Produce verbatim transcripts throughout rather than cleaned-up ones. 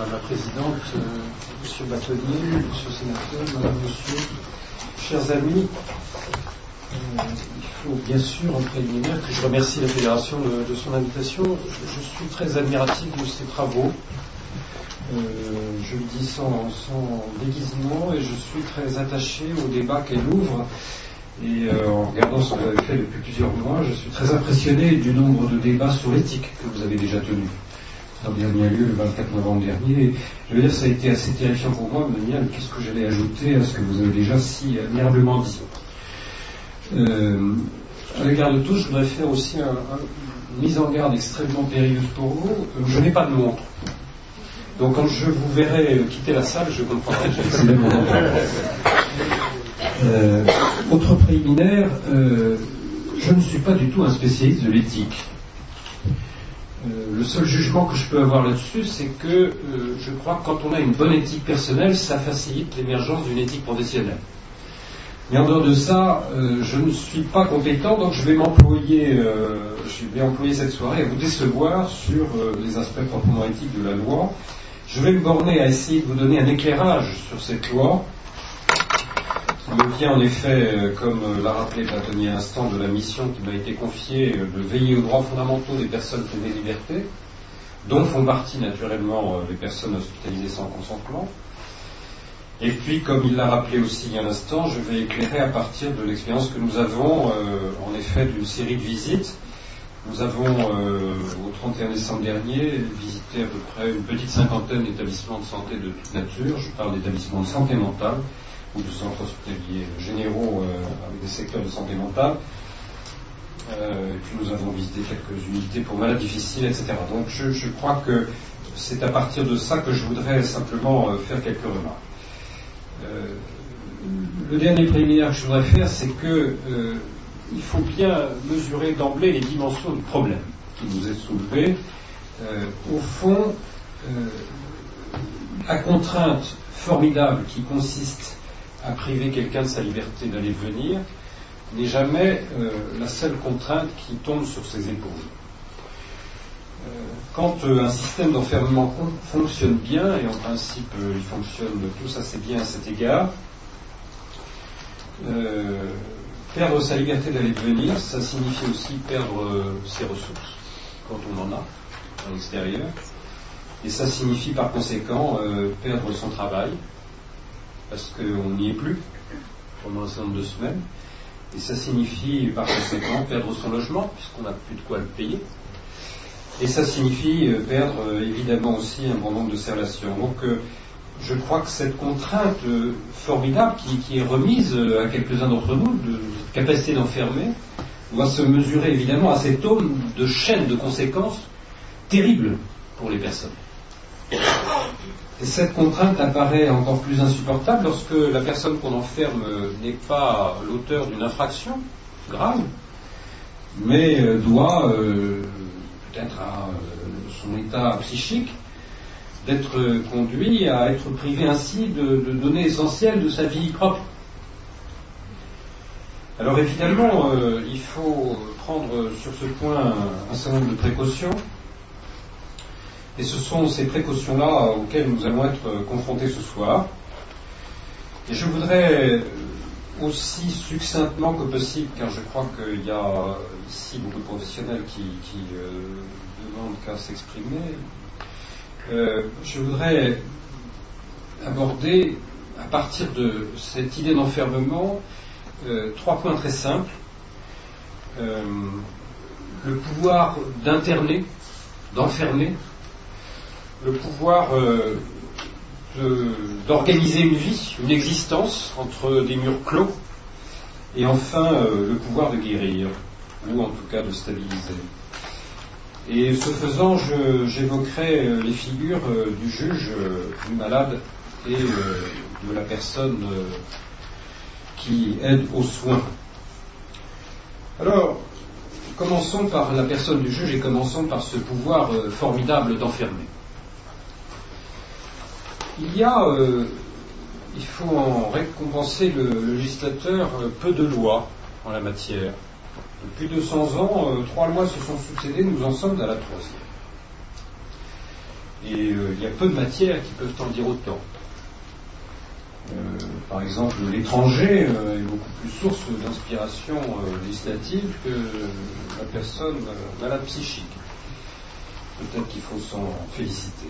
Madame la Présidente, euh, Monsieur Bâtonnier, Monsieur le Sénateur, Madame, Monsieur, chers amis, euh, il faut bien sûr en préliminaire que je remercie la Fédération de, de son invitation. Je, je suis très admiratif de ses travaux. Euh, je le dis sans, sans déguisement et je suis très attaché au débat qu'elle ouvre. Et euh, en regardant ce que vous avez fait depuis plusieurs mois, je suis très impressionné du nombre de débats sur l'éthique que vous avez déjà tenus. Ça a bien lieu le vingt-quatre novembre dernier. Et je veux dire, ça a été assez terrifiant pour moi de me dire qu'est-ce que j'allais ajouter à ce que vous avez déjà si admirablement dit. Euh, à l'égard de tous, je voudrais faire aussi un, un, une mise en garde extrêmement périlleuse pour vous. Je n'ai pas de montre. Donc quand je vous verrai quitter la salle, je comprendrai que j'ai excédé mon temps. Euh, autre préliminaire, euh, je ne suis pas du tout un spécialiste de l'éthique. Euh, le seul jugement que je peux avoir là-dessus, c'est que euh, je crois que quand on a une bonne éthique personnelle, ça facilite l'émergence d'une éthique professionnelle. Mais en dehors de ça, euh, je ne suis pas compétent, donc je vais m'employer, euh, je vais employer cette soirée à vous décevoir sur euh, les aspects proprement éthiques de la loi. Je vais me borner à essayer de vous donner un éclairage sur cette loi. Il me vient en effet, comme l'a rappelé Bâtonnier à l'instant, de la mission qui m'a été confiée de veiller aux droits fondamentaux des personnes privées de liberté, dont font partie naturellement les personnes hospitalisées sans consentement. Et puis, comme il l'a rappelé aussi il y a un instant, je vais éclairer à partir de l'expérience que nous avons, euh, en effet, d'une série de visites. Nous avons, euh, au trente et un décembre dernier, visité à peu près une petite cinquantaine d'établissements de santé de toute nature. Je parle d'établissements de santé mentale ou de centres hospitaliers généraux euh, avec des secteurs de santé mentale. Euh, et puis nous avons visité quelques unités pour malades difficiles, et cetera. Donc je, je crois que c'est à partir de ça que je voudrais simplement euh, faire quelques remarques. Euh, le dernier préliminaire que je voudrais faire, c'est que euh, il faut bien mesurer d'emblée les dimensions du problème qui nous est soulevé. Euh, au fond, euh, la contrainte formidable qui consiste à priver quelqu'un de sa liberté d'aller et venir n'est jamais euh, la seule contrainte qui tombe sur ses épaules. Euh, quand euh, un système d'enfermement fonctionne bien, et en principe euh, il fonctionne tous assez bien à cet égard, euh, perdre sa liberté d'aller et venir, ça signifie aussi perdre euh, ses ressources, quand on en a, à l'extérieur, et ça signifie par conséquent euh, perdre son travail, parce qu'on n'y est plus pendant un certain nombre de semaines, et ça signifie par conséquent perdre son logement, puisqu'on n'a plus de quoi le payer, et ça signifie euh, perdre euh, évidemment aussi un bon nombre de ses relations. Donc euh, je crois que cette contrainte euh, formidable qui, qui est remise euh, à quelques-uns d'entre nous, de capacité d'enfermer, doit se mesurer évidemment à cet homme de chaîne de conséquences terribles pour les personnes. Et cette contrainte apparaît encore plus insupportable lorsque la personne qu'on enferme n'est pas l'auteur d'une infraction grave, mais euh, doit, euh, peut-être à euh, son état psychique, d'être conduit à être privé ainsi de, de données essentielles de sa vie propre. Alors évidemment, euh, il faut prendre sur ce point un certain nombre de précautions, et ce sont ces précautions-là auxquelles nous allons être confrontés ce soir. Et je voudrais aussi succinctement que possible, car je crois qu'il y a ici beaucoup de professionnels qui, qui euh, demandent qu'à s'exprimer, Euh, je voudrais aborder, à partir de cette idée d'enfermement, euh, trois points très simples. Euh, le pouvoir d'interner, d'enfermer, le pouvoir euh, de, d'organiser une vie, une existence entre des murs clos, et enfin euh, le pouvoir de guérir, ou en tout cas de stabiliser. Et ce faisant, je, j'évoquerai euh, les figures euh, du juge, euh, du malade et euh, de la personne euh, qui aide aux soins. Alors, commençons par la personne du juge et commençons par ce pouvoir euh, formidable d'enfermer. Il y a, euh, il faut en récompenser le, le législateur, euh, peu de lois en la matière. Depuis deux cents ans, euh, trois lois se sont succédées, nous en sommes à la troisième. Et euh, il y a peu de matières qui peuvent en dire autant. Euh, par exemple, l'étranger euh, est beaucoup plus source d'inspiration euh, législative que la personne euh, malade psychique. Peut-être qu'il faut s'en féliciter.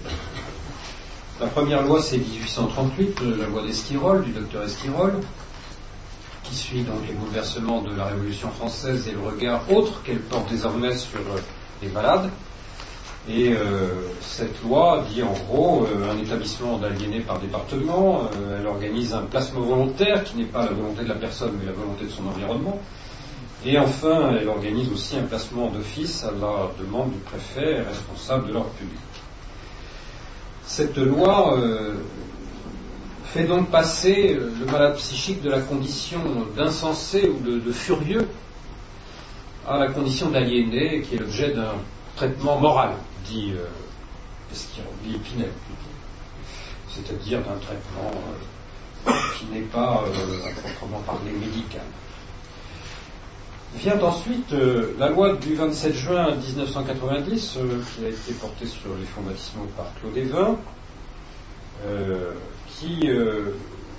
La première loi, c'est dix-huit cent trente-huit, la loi d'Esquirol, du docteur Esquirol, qui suit donc les bouleversements de la Révolution française et le regard autre qu'elle porte désormais sur euh, les malades. Et euh, cette loi dit en gros euh, un établissement d'aliénés par département, euh, elle organise un placement volontaire qui n'est pas la volonté de la personne mais la volonté de son environnement. Et enfin, elle organise aussi un placement d'office à la demande du préfet responsable de l'ordre public. Cette loi euh, fait donc passer le malade psychique de la condition d'insensé ou de, de furieux à la condition d'aliéné qui est l'objet d'un traitement moral, dit euh, dit Pinel, c'est-à-dire d'un traitement euh, qui n'est pas euh, à proprement parler médical. Vient ensuite euh, la loi du vingt-sept juin dix-neuf cent quatre-vingt-dix euh, qui a été portée sur les fonds baptismaux par Claude Évin, euh, qui euh,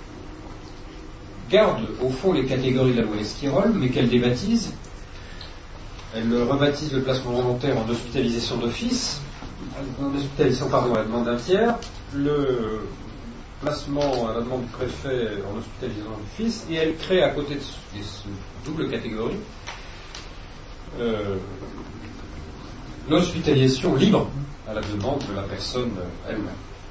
garde au fond les catégories de la loi Esquirol, mais qu'elle débaptise. Elle rebaptise le placement volontaire en hospitalisation d'office, en hospitalisation pardon, à la demande d'un tiers, le placement à la demande du préfet en hospitalisation d'office, et elle crée à côté de cette double catégorie euh, l'hospitalisation libre à la demande de la personne elle-même.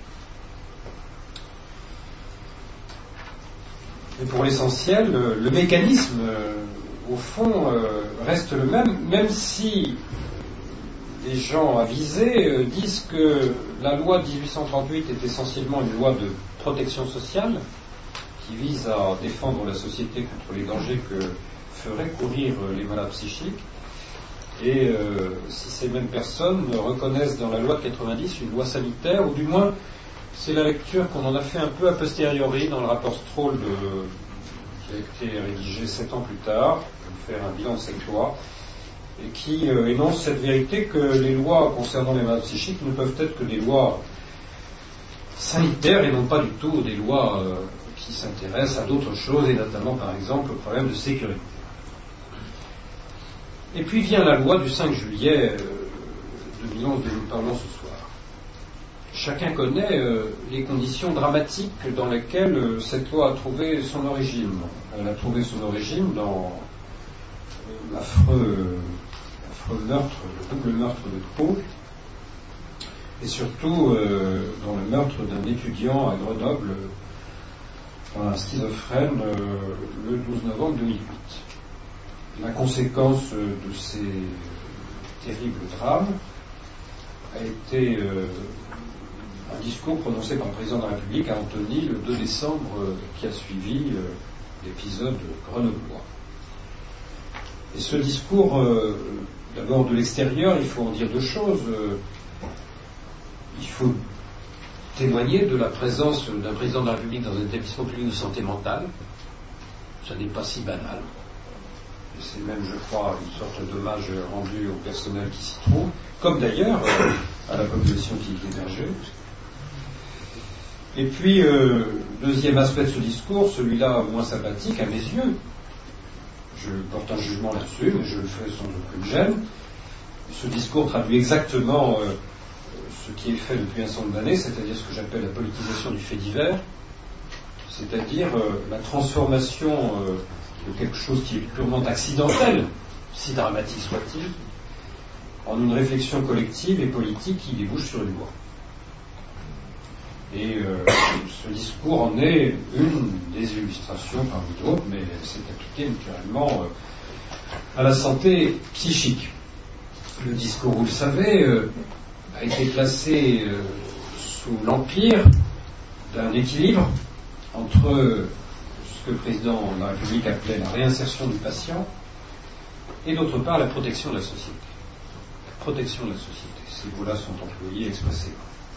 Et pour l'essentiel, le, le mécanisme euh, au fond, euh, reste le même, même si les gens avisés euh, disent que la loi dix-huit cent trente-huit est essentiellement une loi de protection sociale qui vise à défendre la société contre les dangers que feraient courir les malades psychiques. Et euh, si ces mêmes personnes reconnaissent dans la loi de quatre-vingt-dix une loi sanitaire, ou du moins c'est la lecture qu'on en a fait un peu a posteriori dans le rapport Stroll de, qui a été rédigé sept ans plus tard, faire un bilan de cette loi, et qui euh, énonce cette vérité que les lois concernant les malades psychiques ne peuvent être que des lois sanitaires et non pas du tout des lois euh, qui s'intéressent à d'autres choses, et notamment par exemple au problème de sécurité. Et puis vient la loi du cinq juillet euh, deux mille onze dont nous parlons ce soir. Chacun connaît euh, les conditions dramatiques dans lesquelles euh, cette loi a trouvé son origine. Elle a trouvé son origine dans l'affreux, l'affreux meurtre, le double meurtre de Pau, et surtout euh, dans le meurtre d'un étudiant à Grenoble, un schizophrène, euh, le douze novembre deux mille huit. La conséquence de ces terribles drames a été euh, un discours prononcé par le président de la République à Antony le deux décembre euh, qui a suivi euh, l'épisode grenoblois. Et ce discours, euh, d'abord de l'extérieur, il faut en dire deux choses. Euh, il faut témoigner de la présence d'un président de la République dans un établissement public de santé mentale. Ça n'est pas si banal. Et c'est même, je crois, une sorte d'hommage rendu au personnel qui s'y trouve, comme d'ailleurs euh, à la population qui y est hébergée. Et puis, euh, deuxième aspect de ce discours, celui-là moins sympathique à mes yeux, je porte un jugement là-dessus, mais je le fais sans aucune gêne. Ce discours traduit exactement euh, ce qui est fait depuis un certain nombre d'années, c'est-à-dire ce que j'appelle la politisation du fait divers, c'est-à-dire euh, la transformation euh, de quelque chose qui est purement accidentel, si dramatique soit-il, en une réflexion collective et politique qui débouche sur une loi. Et euh, ce discours en est une des illustrations parmi d'autres, mais c'est appliqué naturellement euh, à la santé psychique. Le discours, vous le savez, euh, a été placé euh, sous l'empire d'un équilibre entre ce que le président de la République appelait la réinsertion du patient et d'autre part la protection de la société. La protection de la société. Ces mots-là sont employés expressément.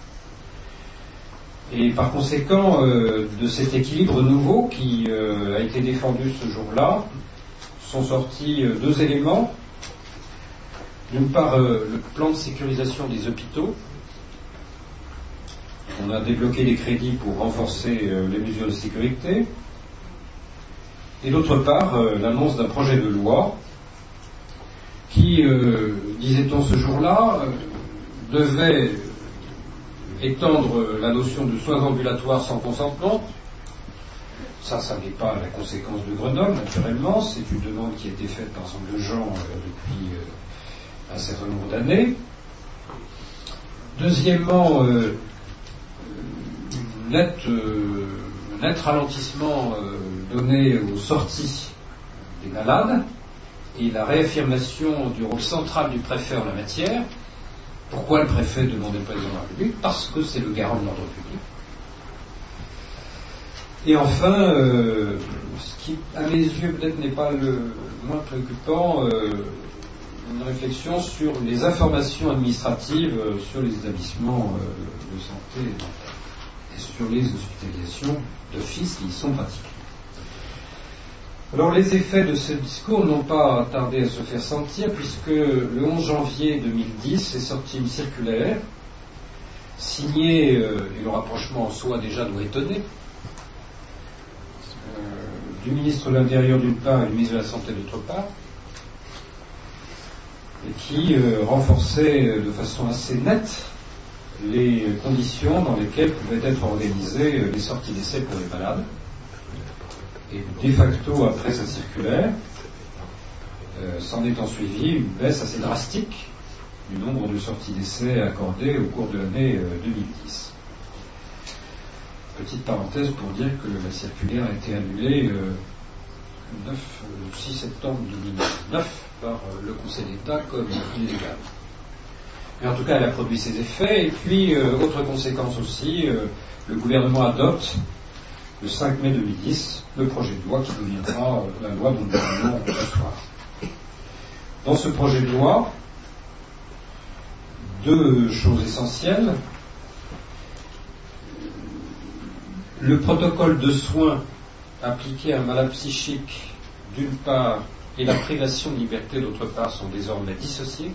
Et par conséquent, euh, de cet équilibre nouveau qui euh, a été défendu ce jour-là, sont sortis euh, deux éléments. D'une part, euh, le plan de sécurisation des hôpitaux, On a débloqué des crédits pour renforcer euh, les mesures de sécurité. Et d'autre part, euh, l'annonce d'un projet de loi qui, euh, disait-on ce jour-là, euh, devait étendre la notion de soins ambulatoires sans consentement. Ça, ça n'est pas la conséquence de Grenoble, naturellement. C'est une demande qui a été faite par un ensemble de gens euh, depuis euh, un certain nombre d'années. Deuxièmement, euh, net, euh, net ralentissement euh, donné aux sorties des malades et la réaffirmation du rôle central du préfet en la matière. Pourquoi le préfet demandait le président de la République? Parce que c'est le garant de l'ordre public. Et enfin, euh, ce qui, à mes yeux, peut-être n'est pas le moins préoccupant, euh, une réflexion sur les informations administratives euh, sur les établissements euh, de santé et sur les hospitalisations d'office qui y sont pratiquées. Alors les effets de ce discours n'ont pas tardé à se faire sentir, puisque le onze janvier deux mille dix est sortie une circulaire signée, euh, et le rapprochement en soi déjà doit étonner, euh, du ministre de l'Intérieur d'une part et du ministre de la Santé d'autre part, et qui euh, renforçait de façon assez nette les conditions dans lesquelles pouvaient être organisées les sorties d'essai pour les malades. Et de facto, après sa circulaire, euh, s'en est ensuivi une baisse assez drastique du nombre de sorties d'essai accordées au cours de l'année euh, deux mille dix. Petite parenthèse pour dire que la circulaire a été annulée euh, le six septembre deux mille dix-neuf par euh, le Conseil d'État comme illégale. Mais en tout cas, elle a produit ses effets. Et puis, euh, autre conséquence aussi, euh, le gouvernement adopte le cinq mai deux mille dix, le projet de loi qui deviendra euh, la loi dont nous parlons ce soir. Dans ce projet de loi, deux choses essentielles. Le protocole de soins appliqué à un malade psychique, d'une part, et la privation de liberté, d'autre part, sont désormais dissociés.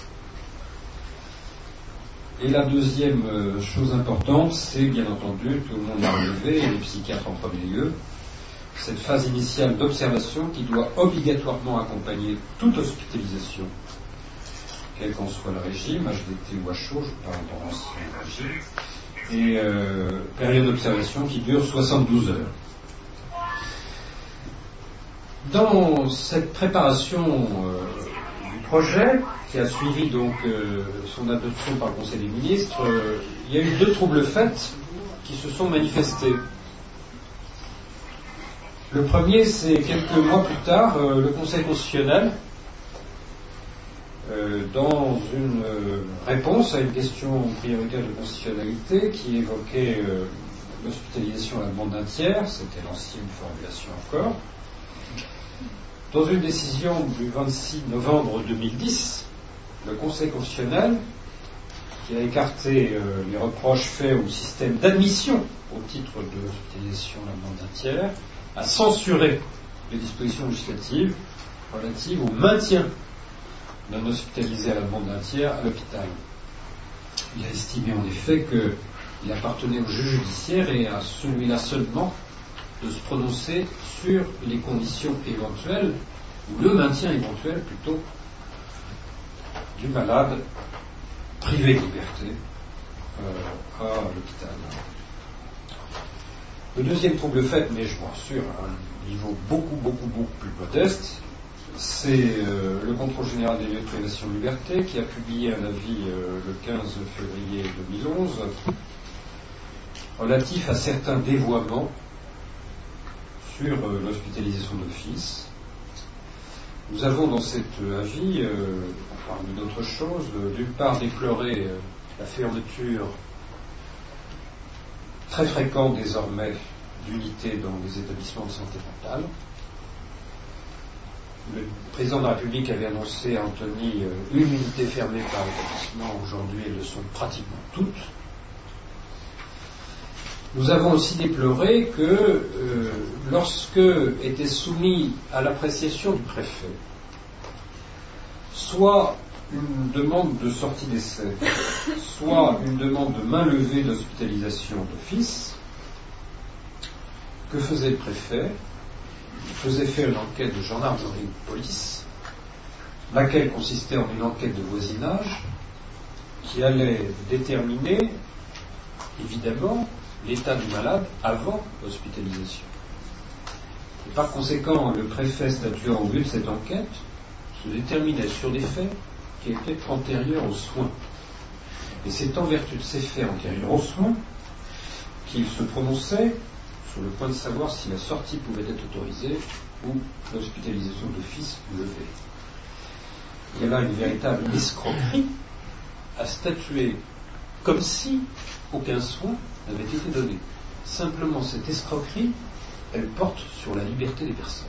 Et la deuxième chose importante, c'est bien entendu, tout le monde l'a relevé, et les psychiatres en premier lieu, cette phase initiale d'observation qui doit obligatoirement accompagner toute hospitalisation, quel qu'en soit le régime, H D T ou H O, je parle dans l'ancien régime, et euh, période d'observation qui dure soixante-douze heures. Dans cette préparation euh, du projet, qui a suivi donc euh, son adoption par le Conseil des ministres, euh, il y a eu deux troubles faits qui se sont manifestés. Le premier, c'est quelques mois plus tard, euh, le Conseil constitutionnel, euh, dans une euh, réponse à une question prioritaire de constitutionnalité qui évoquait euh, l'hospitalisation à la demande d'un tiers, c'était l'ancienne formulation encore, dans une décision du vingt-six novembre deux mille dix, le Conseil constitutionnel, qui a écarté euh, les reproches faits au système d'admission au titre de l'hospitalisation à la demande d'un tiers, a censuré les dispositions législatives relatives au maintien d'un hospitalisé à la demande d'un tiers à l'hôpital. Il a estimé en effet qu'il appartenait au juge judiciaire et à celui-là seulement de se prononcer sur les conditions éventuelles, ou le maintien éventuel plutôt, du malade privé de liberté euh, à l'hôpital. Le deuxième trouble fait, mais je vous rassure, à un niveau beaucoup, beaucoup, beaucoup plus modeste, c'est euh, le contrôle général des lieux de privation de liberté qui a publié un avis euh, le quinze février deux mille onze relatif à certains dévoiements sur euh, l'hospitalisation d'office. Nous avons dans cet avis, euh, parmi d'autres choses, euh, d'une part déploré euh, la fermeture très fréquente désormais d'unités dans les établissements de santé mentale. Le président de la République avait annoncé à Antony euh, une unité fermée par établissement. Aujourd'hui, elles le sont pratiquement toutes. Nous avons aussi déploré que euh, lorsque était soumis à l'appréciation du préfet, soit une demande de sortie d'essai, soit une demande de main levée d'hospitalisation d'office. Que faisait le préfet? Il faisait faire une enquête de gendarmerie de police, laquelle consistait en une enquête de voisinage, qui allait déterminer, évidemment, l'état du malade avant l'hospitalisation. Et par conséquent, le préfet statuant au but de cette enquête se déterminait sur des faits qui étaient antérieurs aux soins. Et c'est en vertu de ces faits antérieurs aux soins qu'il se prononçait sur le point de savoir si la sortie pouvait être autorisée ou l'hospitalisation d'office levée. Il y a là une véritable escroquerie à statuer comme si aucun soin n'avait été donné. Simplement, cette escroquerie, elle porte sur la liberté des personnes.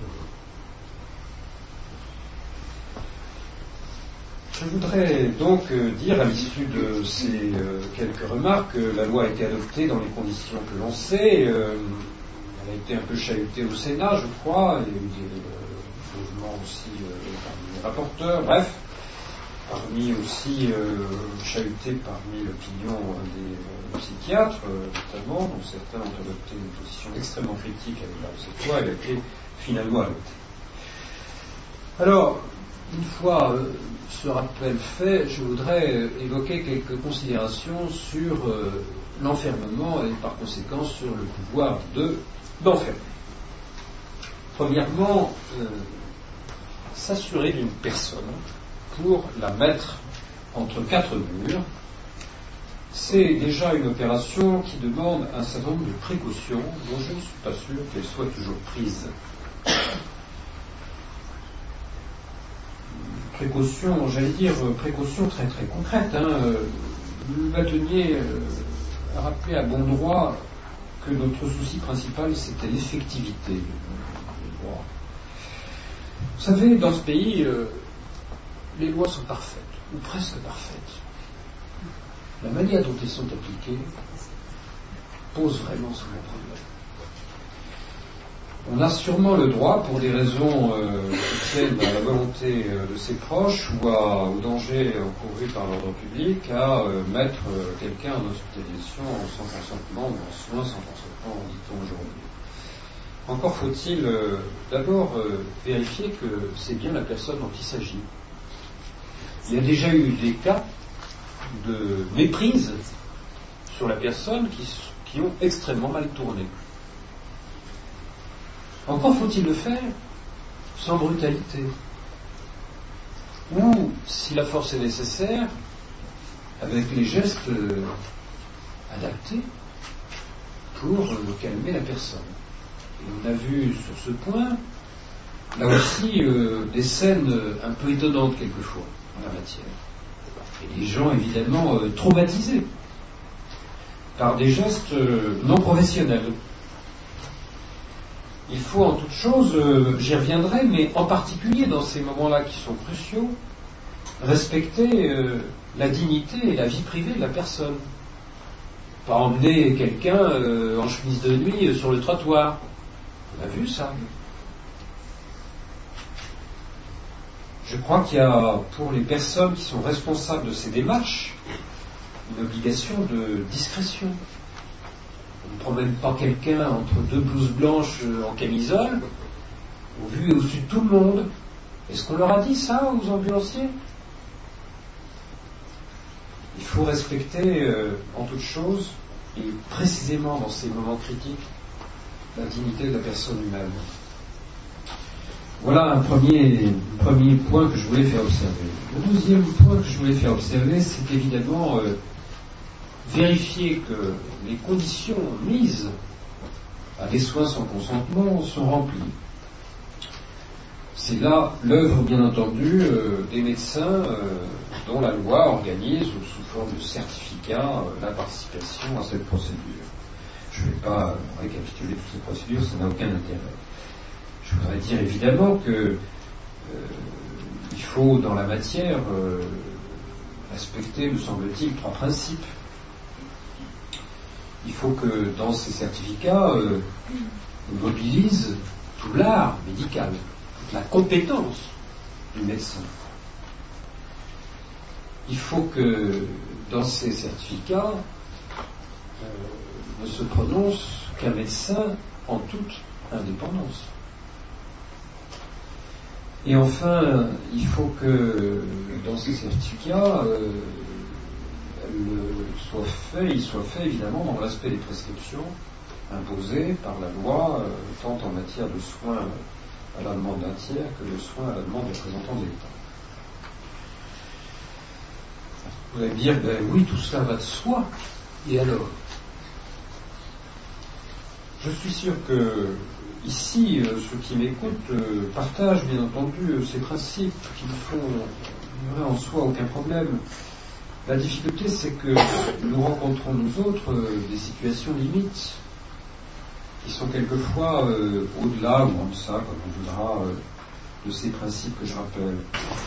Je voudrais donc dire, à l'issue de ces euh, quelques remarques, que la loi a été adoptée dans les conditions que l'on sait. Euh, elle a été un peu chahutée au Sénat, je crois. Il y a eu des euh, mouvements aussi euh, parmi les rapporteurs. Bref, parmi aussi euh, chahuté parmi l'opinion des euh, psychiatres, euh, notamment, dont certains ont adopté une position extrêmement critique avec la cette loi. Elle a été finalement adoptée. Alors, une fois euh, ce rappel fait, je voudrais euh, évoquer quelques considérations sur euh, l'enfermement et par conséquent sur le pouvoir de, d'enfermer. Premièrement, euh, s'assurer d'une personne pour la mettre entre quatre murs, c'est déjà une opération qui demande un certain nombre de précautions dont je ne suis pas sûr qu'elles soient toujours prises. Précautions, j'allais dire, précautions très très concrètes. Hein. Le bâtonnier a rappelé à bon droit que notre souci principal, c'était l'effectivité du droit. Vous savez, dans ce pays, euh, les lois sont parfaites, ou presque parfaites. La manière dont elles sont appliquées pose vraiment ce problème. On a sûrement le droit, pour des raisons euh, qui tiennent à la volonté euh, de ses proches ou à, au danger encouru par l'ordre public, à euh, mettre euh, quelqu'un en hospitalisation sans consentement ou en soins sans consentement, dit-on aujourd'hui. Encore faut-il euh, d'abord euh, vérifier que c'est bien la personne dont il s'agit. Il y a déjà eu des cas de méprise sur la personne qui, qui ont extrêmement mal tourné. Encore faut-il le faire sans brutalité. Ou, si la force est nécessaire, avec les gestes euh, adaptés pour euh, calmer la personne. Et on a vu sur ce point, là aussi, euh, des scènes un peu étonnantes quelquefois en la matière. Et des gens évidemment euh, traumatisés par des gestes euh, non professionnels. Il faut en toute chose, euh, j'y reviendrai, mais en particulier dans ces moments-là qui sont cruciaux, respecter euh, la dignité et la vie privée de la personne. Pas emmener quelqu'un euh, en chemise de nuit euh, sur le trottoir. On a vu ça. Je crois qu'il y a, pour les personnes qui sont responsables de ces démarches, une obligation de discrétion. On ne promène pas quelqu'un entre deux blouses blanches en camisole, au vu et au-dessus de tout le monde. Est-ce qu'on leur a dit ça aux ambulanciers? Il faut respecter, euh, en toute chose, et précisément dans ces moments critiques, la dignité de la personne humaine. Voilà un premier, un premier point que je voulais faire observer. Le deuxième point que je voulais faire observer, c'est évidemment euh, vérifier que les conditions mises à des soins sans consentement sont remplies. C'est là l'œuvre, bien entendu, euh, des médecins euh, dont la loi organise, sous forme de certificat, euh, la participation à cette procédure. Je ne vais pas récapituler toutes ces procédures, ça n'a aucun intérêt. Je voudrais dire évidemment que euh, il faut, dans la matière, euh, respecter, me semble-t-il, trois principes. Il faut que dans ces certificats, euh, on mobilise tout l'art médical, toute la compétence du médecin. il faut que dans ces certificats euh, ne se prononce qu'un médecin en toute indépendance. Et enfin, il faut que dans ces certificats, euh, le soit fait, il soit fait évidemment dans le respect des prescriptions imposées par la loi, euh, tant en matière de soins à la demande d'un tiers que de soins à la demande des représentants de l'État. Vous allez me dire, ben oui, tout cela va de soi, et alors? Je suis sûr que ici, euh, ceux qui m'écoutent euh, partagent bien entendu euh, ces principes qui ne font ignorer en soi aucun problème. La difficulté, c'est que nous rencontrons, nous autres, euh, des situations limites qui sont quelquefois euh, au-delà ou en deçà, comme on voudra, euh, de ces principes que je rappelle.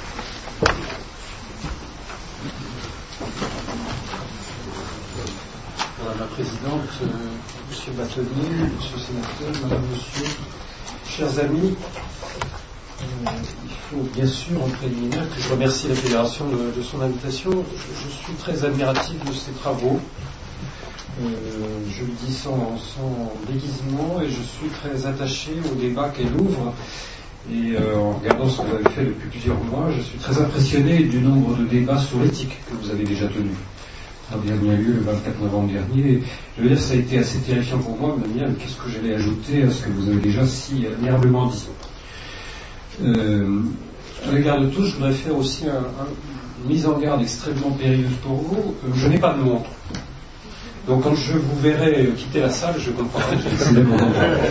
Madame la Présidente, euh, Monsieur Bâtonnier, Monsieur le Sénateur, Madame, Monsieur, chers amis, euh, il faut bien sûr en préliminaire que je remercie la Fédération de, de son invitation. Je, je suis très admiratif de ses travaux. Euh, je le dis sans, sans déguisement, et je suis très attaché au débat qu'elle ouvre. Et euh, en regardant ce que vous avez fait depuis plusieurs mois, je suis très impressionné du nombre de débats sur l'éthique que vous avez déjà tenus. Ça a bien lieu le vingt-quatre novembre dernier. Je veux dire, ça a été assez terrifiant pour moi de me dire qu'est-ce que j'allais ajouter à ce que vous avez déjà si admirablement dit. Euh, à l'égard de tous, je voudrais faire aussi un, un, une mise en garde extrêmement périlleuse pour vous. Euh, je n'ai pas de montre. Donc quand je vous verrai quitter la salle, je comprendrai que c'est le moment.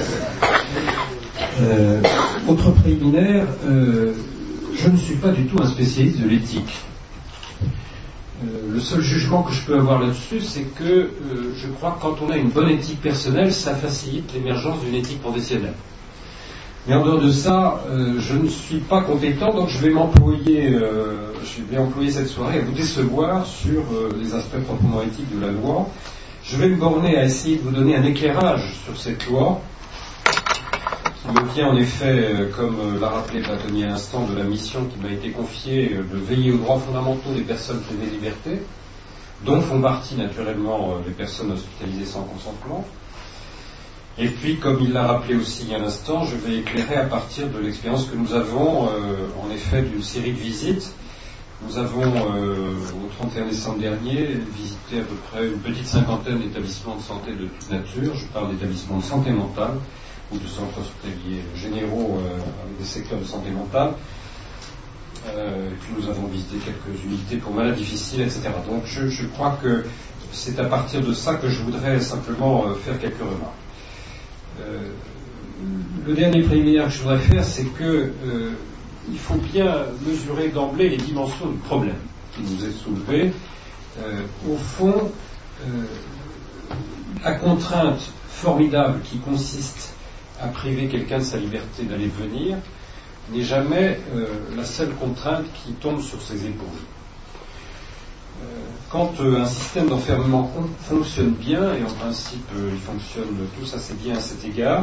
Euh, autre préliminaire, euh, je ne suis pas du tout un spécialiste de l'éthique. Euh, le seul jugement que je peux avoir là-dessus, c'est que euh, je crois que quand on a une bonne éthique personnelle, ça facilite l'émergence d'une éthique professionnelle. Mais en dehors de ça, euh, je ne suis pas compétent, donc je vais m'employer, euh, je vais employer cette soirée à vous décevoir sur euh, les aspects proprement éthiques de la loi. Je vais me borner à essayer de vous donner un éclairage sur cette loi, qui me vient en effet, euh, comme euh, l'a rappelé Bâtonnier à l'instant, de la mission qui m'a été confiée euh, de veiller aux droits fondamentaux des personnes privées de liberté, dont font partie naturellement euh, les personnes hospitalisées sans consentement. Et puis, comme il l'a rappelé aussi il y a un instant, je vais éclairer à partir de l'expérience que nous avons, euh, en effet, d'une série de visites. Nous avons, euh, au trente et un décembre dernier, visité à peu près une petite cinquantaine d'établissements de santé de toute nature. Je parle d'établissements de santé mentale ou de centres hospitaliers généraux euh, avec des secteurs de santé mentale. Euh, et puis nous avons visité quelques unités pour malades difficiles, et cetera. Donc je, je crois que c'est à partir de ça que je voudrais simplement euh, faire quelques remarques. Euh, le dernier préliminaire que je voudrais faire, c'est que euh, il faut bien mesurer d'emblée les dimensions du problème qui nous est soulevé. Euh, au fond, euh, la contrainte formidable qui consiste à priver quelqu'un de sa liberté d'aller venir n'est jamais euh, la seule contrainte qui tombe sur ses épaules. Euh, quand euh, un système d'enfermement fonctionne bien, et en principe euh, il fonctionne tous assez bien à cet égard,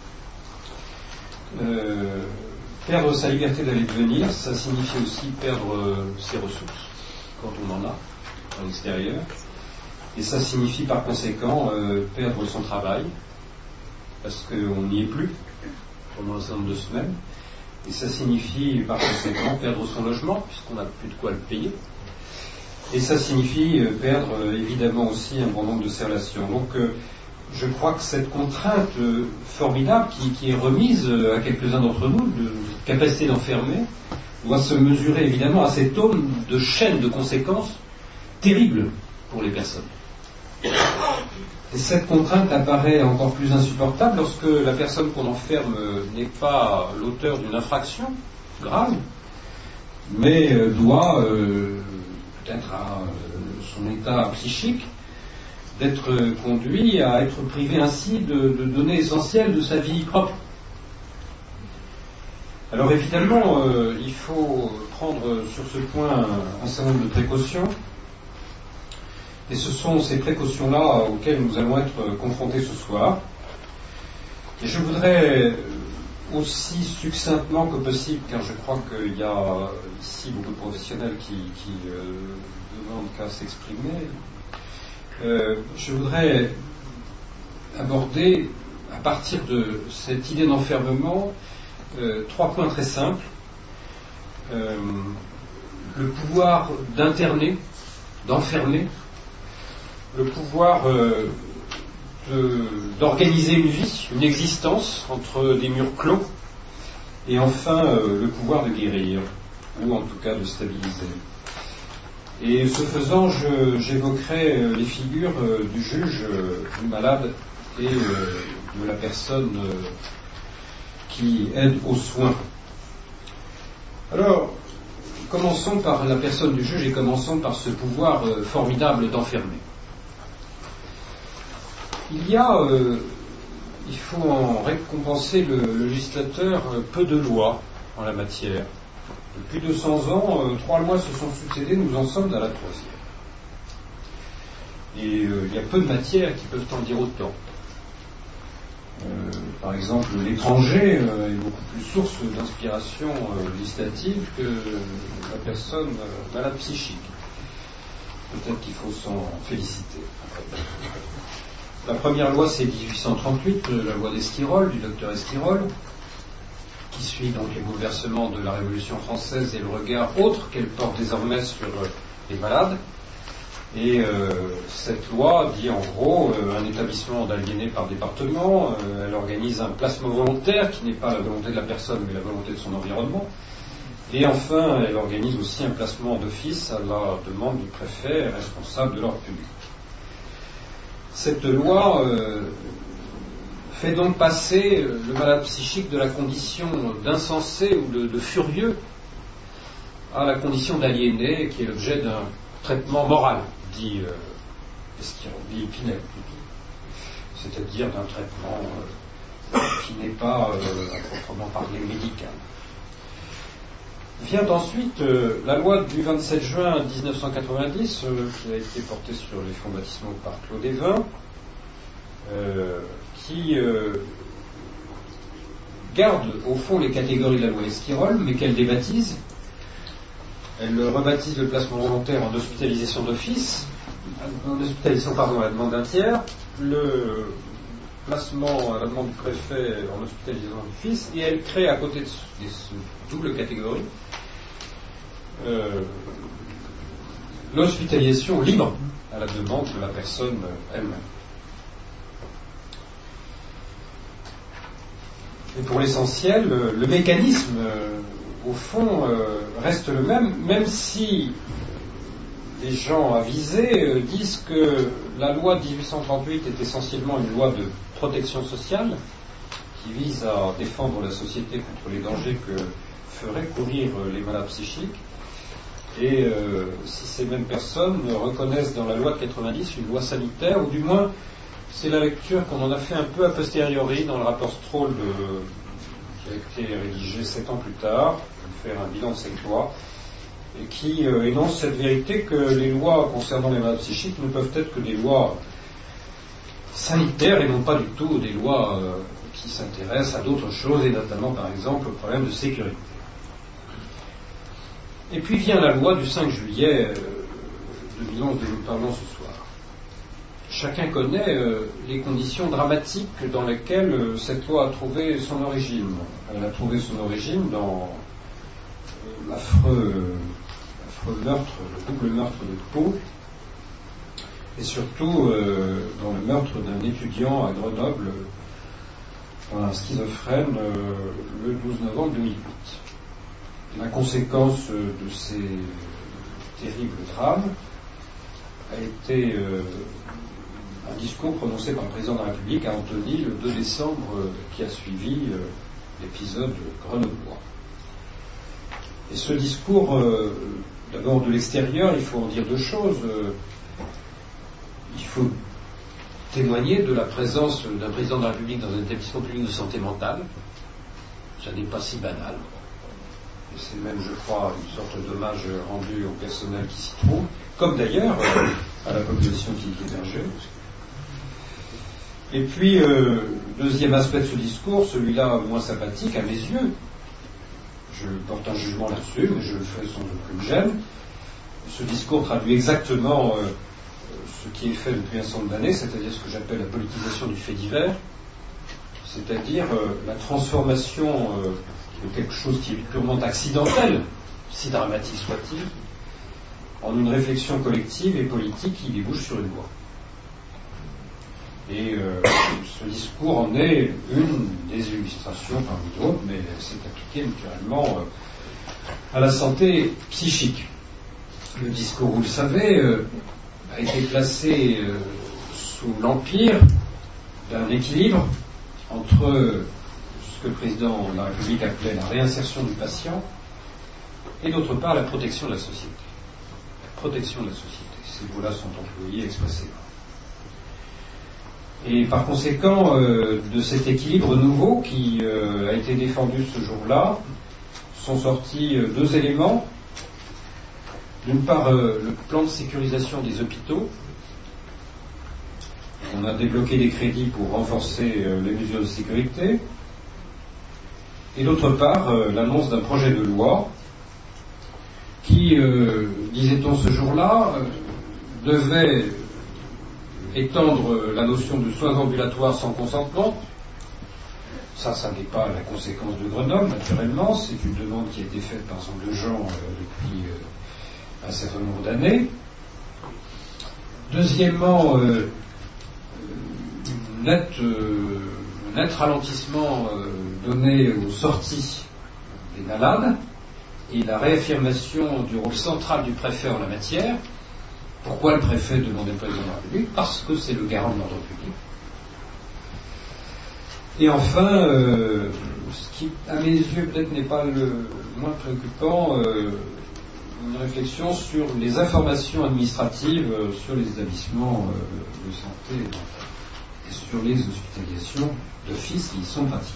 euh, perdre sa liberté d'aller venir, ça signifie aussi perdre euh, ses ressources, quand on en a, à l'extérieur, et ça signifie par conséquent euh, perdre son travail, parce qu'on n'y est plus pendant un certain nombre de semaines, et ça signifie par conséquent perdre son logement, puisqu'on n'a plus de quoi le payer, et ça signifie euh, perdre euh, évidemment aussi un bon nombre de ses relations. Donc euh, je crois que cette contrainte euh, formidable qui, qui est remise euh, à quelques-uns d'entre nous, de capacité d'enfermer, doit se mesurer évidemment à cette aune de chaîne de conséquences terribles pour les personnes. Et cette contrainte apparaît encore plus insupportable lorsque la personne qu'on enferme n'est pas l'auteur d'une infraction grave, mais euh, doit, euh, peut-être à euh, son état psychique, d'être conduit à être privé ainsi de, de données essentielles de sa vie propre. Alors évidemment, euh, il faut prendre sur ce point un certain nombre de précautions, et ce sont ces précautions-là auxquelles nous allons être confrontés ce soir. Et je voudrais aussi succinctement que possible, car je crois qu'il y a ici beaucoup de professionnels qui, qui euh, demandent qu'à s'exprimer. Euh, je voudrais aborder, à partir de cette idée d'enfermement, euh, trois points très simples. Euh, le pouvoir d'interner, d'enfermer, le pouvoir euh, de, d'organiser une vie, une existence entre des murs clos, et enfin euh, le pouvoir de guérir, ou en tout cas de stabiliser. Et ce faisant, je, j'évoquerai euh, les figures euh, du juge, euh, du malade et euh, de la personne euh, qui aide aux soins. Alors, commençons par la personne du juge et commençons par ce pouvoir euh, formidable d'enfermer. Il y a, euh, il faut en récompenser le, le législateur, euh, peu de lois en la matière. Depuis deux cents ans, euh, trois lois se sont succédées, nous en sommes à la troisième. Et euh, il y a peu de matières qui peuvent en dire autant. Euh, par exemple, l'étranger euh, est beaucoup plus source d'inspiration euh, législative que la personne euh, malade psychique. Peut-être qu'il faut s'en féliciter. La première loi, c'est dix-huit cent trente-huit, la loi d'Esquirol, du docteur Esquirol, qui suit donc les bouleversements de la Révolution française et le regard autre qu'elle porte désormais sur les malades. Et euh, cette loi dit en gros euh, un établissement d'aliénés par département, euh, elle organise un placement volontaire qui n'est pas la volonté de la personne mais la volonté de son environnement. Et enfin, elle organise aussi un placement d'office à la demande du préfet responsable de l'ordre public. Cette loi euh, fait donc passer le malade psychique de la condition d'insensé ou de, de furieux à la condition d'aliéné qui est l'objet d'un traitement moral, dit euh, Esquirol, dit Pinel plutôt, c'est-à-dire d'un traitement euh, qui n'est pas euh, à proprement parler médical. Vient ensuite euh, la loi du vingt-sept juin dix-neuf cent quatre-vingt-dix euh, qui a été portée sur les fonds baptismaux par Claude Évin, euh, qui euh, garde au fond les catégories de la loi Esquirol, mais qu'elle débaptise. Elle rebaptise le placement volontaire en hospitalisation d'office, en hospitalisation pardon, à la demande d'un tiers, le placement à la demande du préfet en hospitalisation d'office, et elle crée à côté de cette double catégorie euh, l'hospitalisation libre à la demande de la personne elle-même. Et pour l'essentiel, le, le mécanisme euh, au fond, euh, reste le même, même si les gens avisés euh, disent que la loi de dix-huit cent trente-huit est essentiellement une loi de protection sociale qui vise à défendre la société contre les dangers que feraient courir les malades psychiques. Et euh, si ces mêmes personnes reconnaissent dans la loi de quatre-vingt-dix une loi sanitaire, ou du moins c'est la lecture qu'on en a fait un peu a posteriori dans le rapport Stroll de, qui a été rédigé sept ans plus tard, faire un bilan de cette loi, et qui euh, énonce cette vérité que les lois concernant les malades psychiques ne peuvent être que des lois sanitaires et non pas du tout des lois euh, qui s'intéressent à d'autres choses, et notamment par exemple au problème de sécurité. Et puis vient la loi du cinq juillet euh, deux mille onze dont nous parlons ce soir. Chacun connaît euh, les conditions dramatiques dans lesquelles euh, cette loi a trouvé son origine. Elle a trouvé son origine dans euh, l'affreux, l'affreux meurtre, le double meurtre de Pau, et surtout euh, dans le meurtre d'un étudiant à Grenoble, un schizophrène, euh, le douze novembre deux mille huit. La conséquence de ces terribles drames a été euh, un discours prononcé par le président de la République à Antony le deux décembre euh, qui a suivi euh, l'épisode grenoblois. Et ce discours, euh, d'abord de l'extérieur, il faut en dire deux choses. Euh, il faut témoigner de la présence d'un président de la République dans un établissement public de santé mentale. Ça n'est pas si banal. Et c'est même, je crois, une sorte d'hommage rendu au personnel qui s'y trouve, comme d'ailleurs euh, à la population qui y est hébergée. Et puis, euh, deuxième aspect de ce discours, celui-là moins sympathique à mes yeux, je porte un jugement là-dessus, mais je le ferai sans aucune gêne. Ce discours traduit exactement euh, ce qui est fait depuis un certain nombre d'années, c'est-à-dire ce que j'appelle la politisation du fait divers, c'est-à-dire euh, la transformation euh, de quelque chose qui est purement accidentel, si dramatique soit-il, en une réflexion collective et politique qui débouche sur une loi. Et euh, ce discours en est une des illustrations parmi d'autres, mais elle s'est appliquée naturellement euh, à la santé psychique. Le discours, vous le savez, euh, a été placé euh, sous l'empire d'un équilibre entre ce que le président de la République appelait la réinsertion du patient et d'autre part la protection de la société. La protection de la société. Ces mots-là sont employés expressément. Et par conséquent, euh, de cet équilibre nouveau qui euh, a été défendu ce jour-là, sont sortis euh, deux éléments. D'une part, euh, le plan de sécurisation des hôpitaux. On a débloqué des crédits pour renforcer euh, les mesures de sécurité. Et d'autre part, euh, l'annonce d'un projet de loi qui, euh, disait-on ce jour-là, euh, devait étendre la notion de soins ambulatoires sans consentement. Ça, ça n'est pas la conséquence de Grenoble, naturellement. C'est une demande qui a été faite par un certain nombre de gens euh, depuis euh, un certain nombre d'années. Deuxièmement, euh, net, euh, net ralentissement euh, donné aux sorties des malades et la réaffirmation du rôle central du préfet en la matière. Pourquoi le préfet demandait le président de la République? Parce que c'est le garant de l'ordre public. Et enfin, euh, ce qui, à mes yeux, peut-être n'est pas le moins préoccupant, euh, une réflexion sur les informations administratives euh, sur les établissements euh, de santé et sur les hospitalisations d'office qui y sont pratiquées.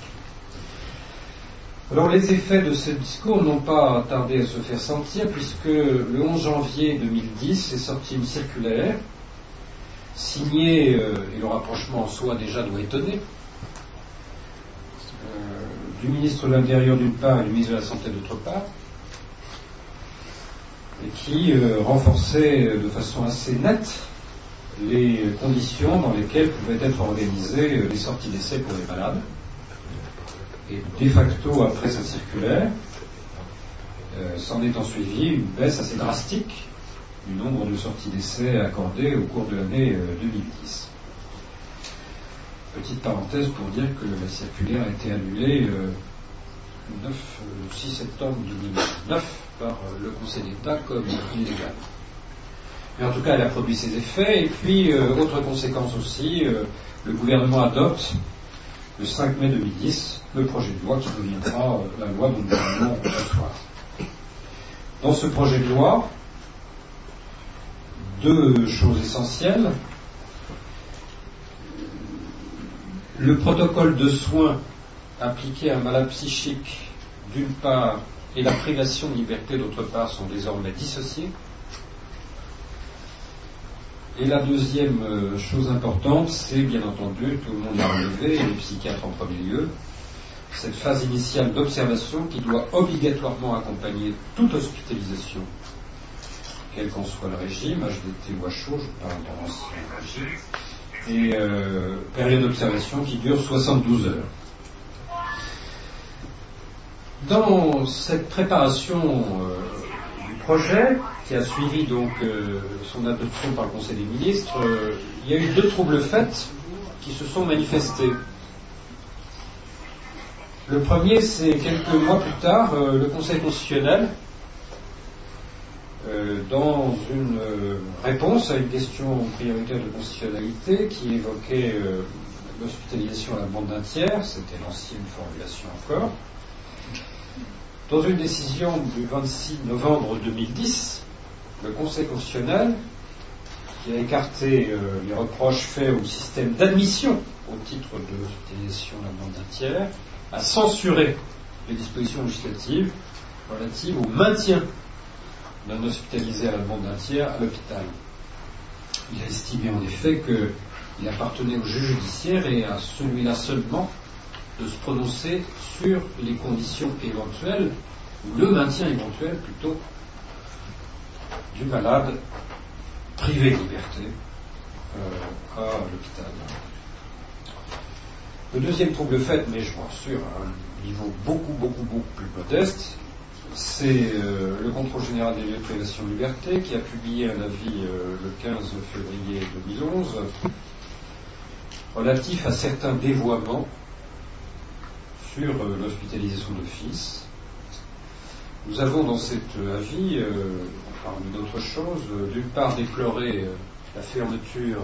Alors les effets de ce discours n'ont pas tardé à se faire sentir puisque le onze janvier deux mille dix est sortie une circulaire signée, euh, et le rapprochement en soi déjà doit étonner, euh, du ministre de l'Intérieur d'une part et du ministre de la Santé d'autre part, et qui euh, renforçait de façon assez nette les conditions dans lesquelles pouvaient être organisées euh, les sorties d'essai pour les malades. Et de facto, après cette circulaire, euh, s'en est ensuivi une baisse assez drastique du nombre de sorties d'essai accordées au cours de l'année euh, deux mille dix. Petite parenthèse pour dire que la circulaire a été annulée euh, le six septembre deux mille neuf par euh, le Conseil d'État comme illégale. Mais en tout cas, elle a produit ses effets. Et puis, euh, autre conséquence aussi, euh, le gouvernement adopte le cinq mai deux mille dix, le projet de loi qui deviendra euh, la loi dont nous allons ce soir. Dans ce projet de loi, deux choses essentielles. Le protocole de soins appliqué à un malade psychique, d'une part, et la privation de liberté, d'autre part, sont désormais dissociés. Et la deuxième euh, chose importante, c'est bien entendu, tout le monde l'a relevé, et les psychiatres en premier lieu, cette phase initiale d'observation qui doit obligatoirement accompagner toute hospitalisation, quel qu'en soit le régime, H D T ou H O, je parle dans l'ancien régime, et euh, période d'observation qui dure soixante-douze heures. Dans cette préparation euh, du projet, qui a suivi donc euh, son adoption par le Conseil des ministres, euh, il y a eu deux troubles faits qui se sont manifestés. Le premier, c'est quelques mois plus tard, euh, le Conseil constitutionnel, euh, dans une euh, réponse à une question prioritaire de constitutionnalité qui évoquait euh, l'hospitalisation à la demande d'un tiers, c'était l'ancienne formulation encore, dans une décision du vingt-six novembre deux mille dix, le Conseil constitutionnel, qui a écarté euh, les reproches faits au système d'admission au titre de l'hospitalisation à la demande d'un tiers, a censuré les dispositions législatives relatives au maintien d'un hospitalisé à la demande d'un tiers à l'hôpital. Il a estimé en effet que Il appartenait au juge judiciaire et à celui-là seulement de se prononcer sur les conditions éventuelles, ou le maintien éventuel plutôt, du malade privé de liberté euh, à l'hôpital. Le deuxième trouble fait, mais je vous rassure, à un niveau beaucoup, beaucoup, beaucoup plus modeste, c'est euh, le contrôle général des lieux de privation de liberté qui a publié un avis euh, le quinze février deux mille onze relatif à certains dévoiements sur euh, l'hospitalisation d'office. Nous avons dans cet avis, euh, parmi d'autres choses, euh, d'une part déploré euh, la fermeture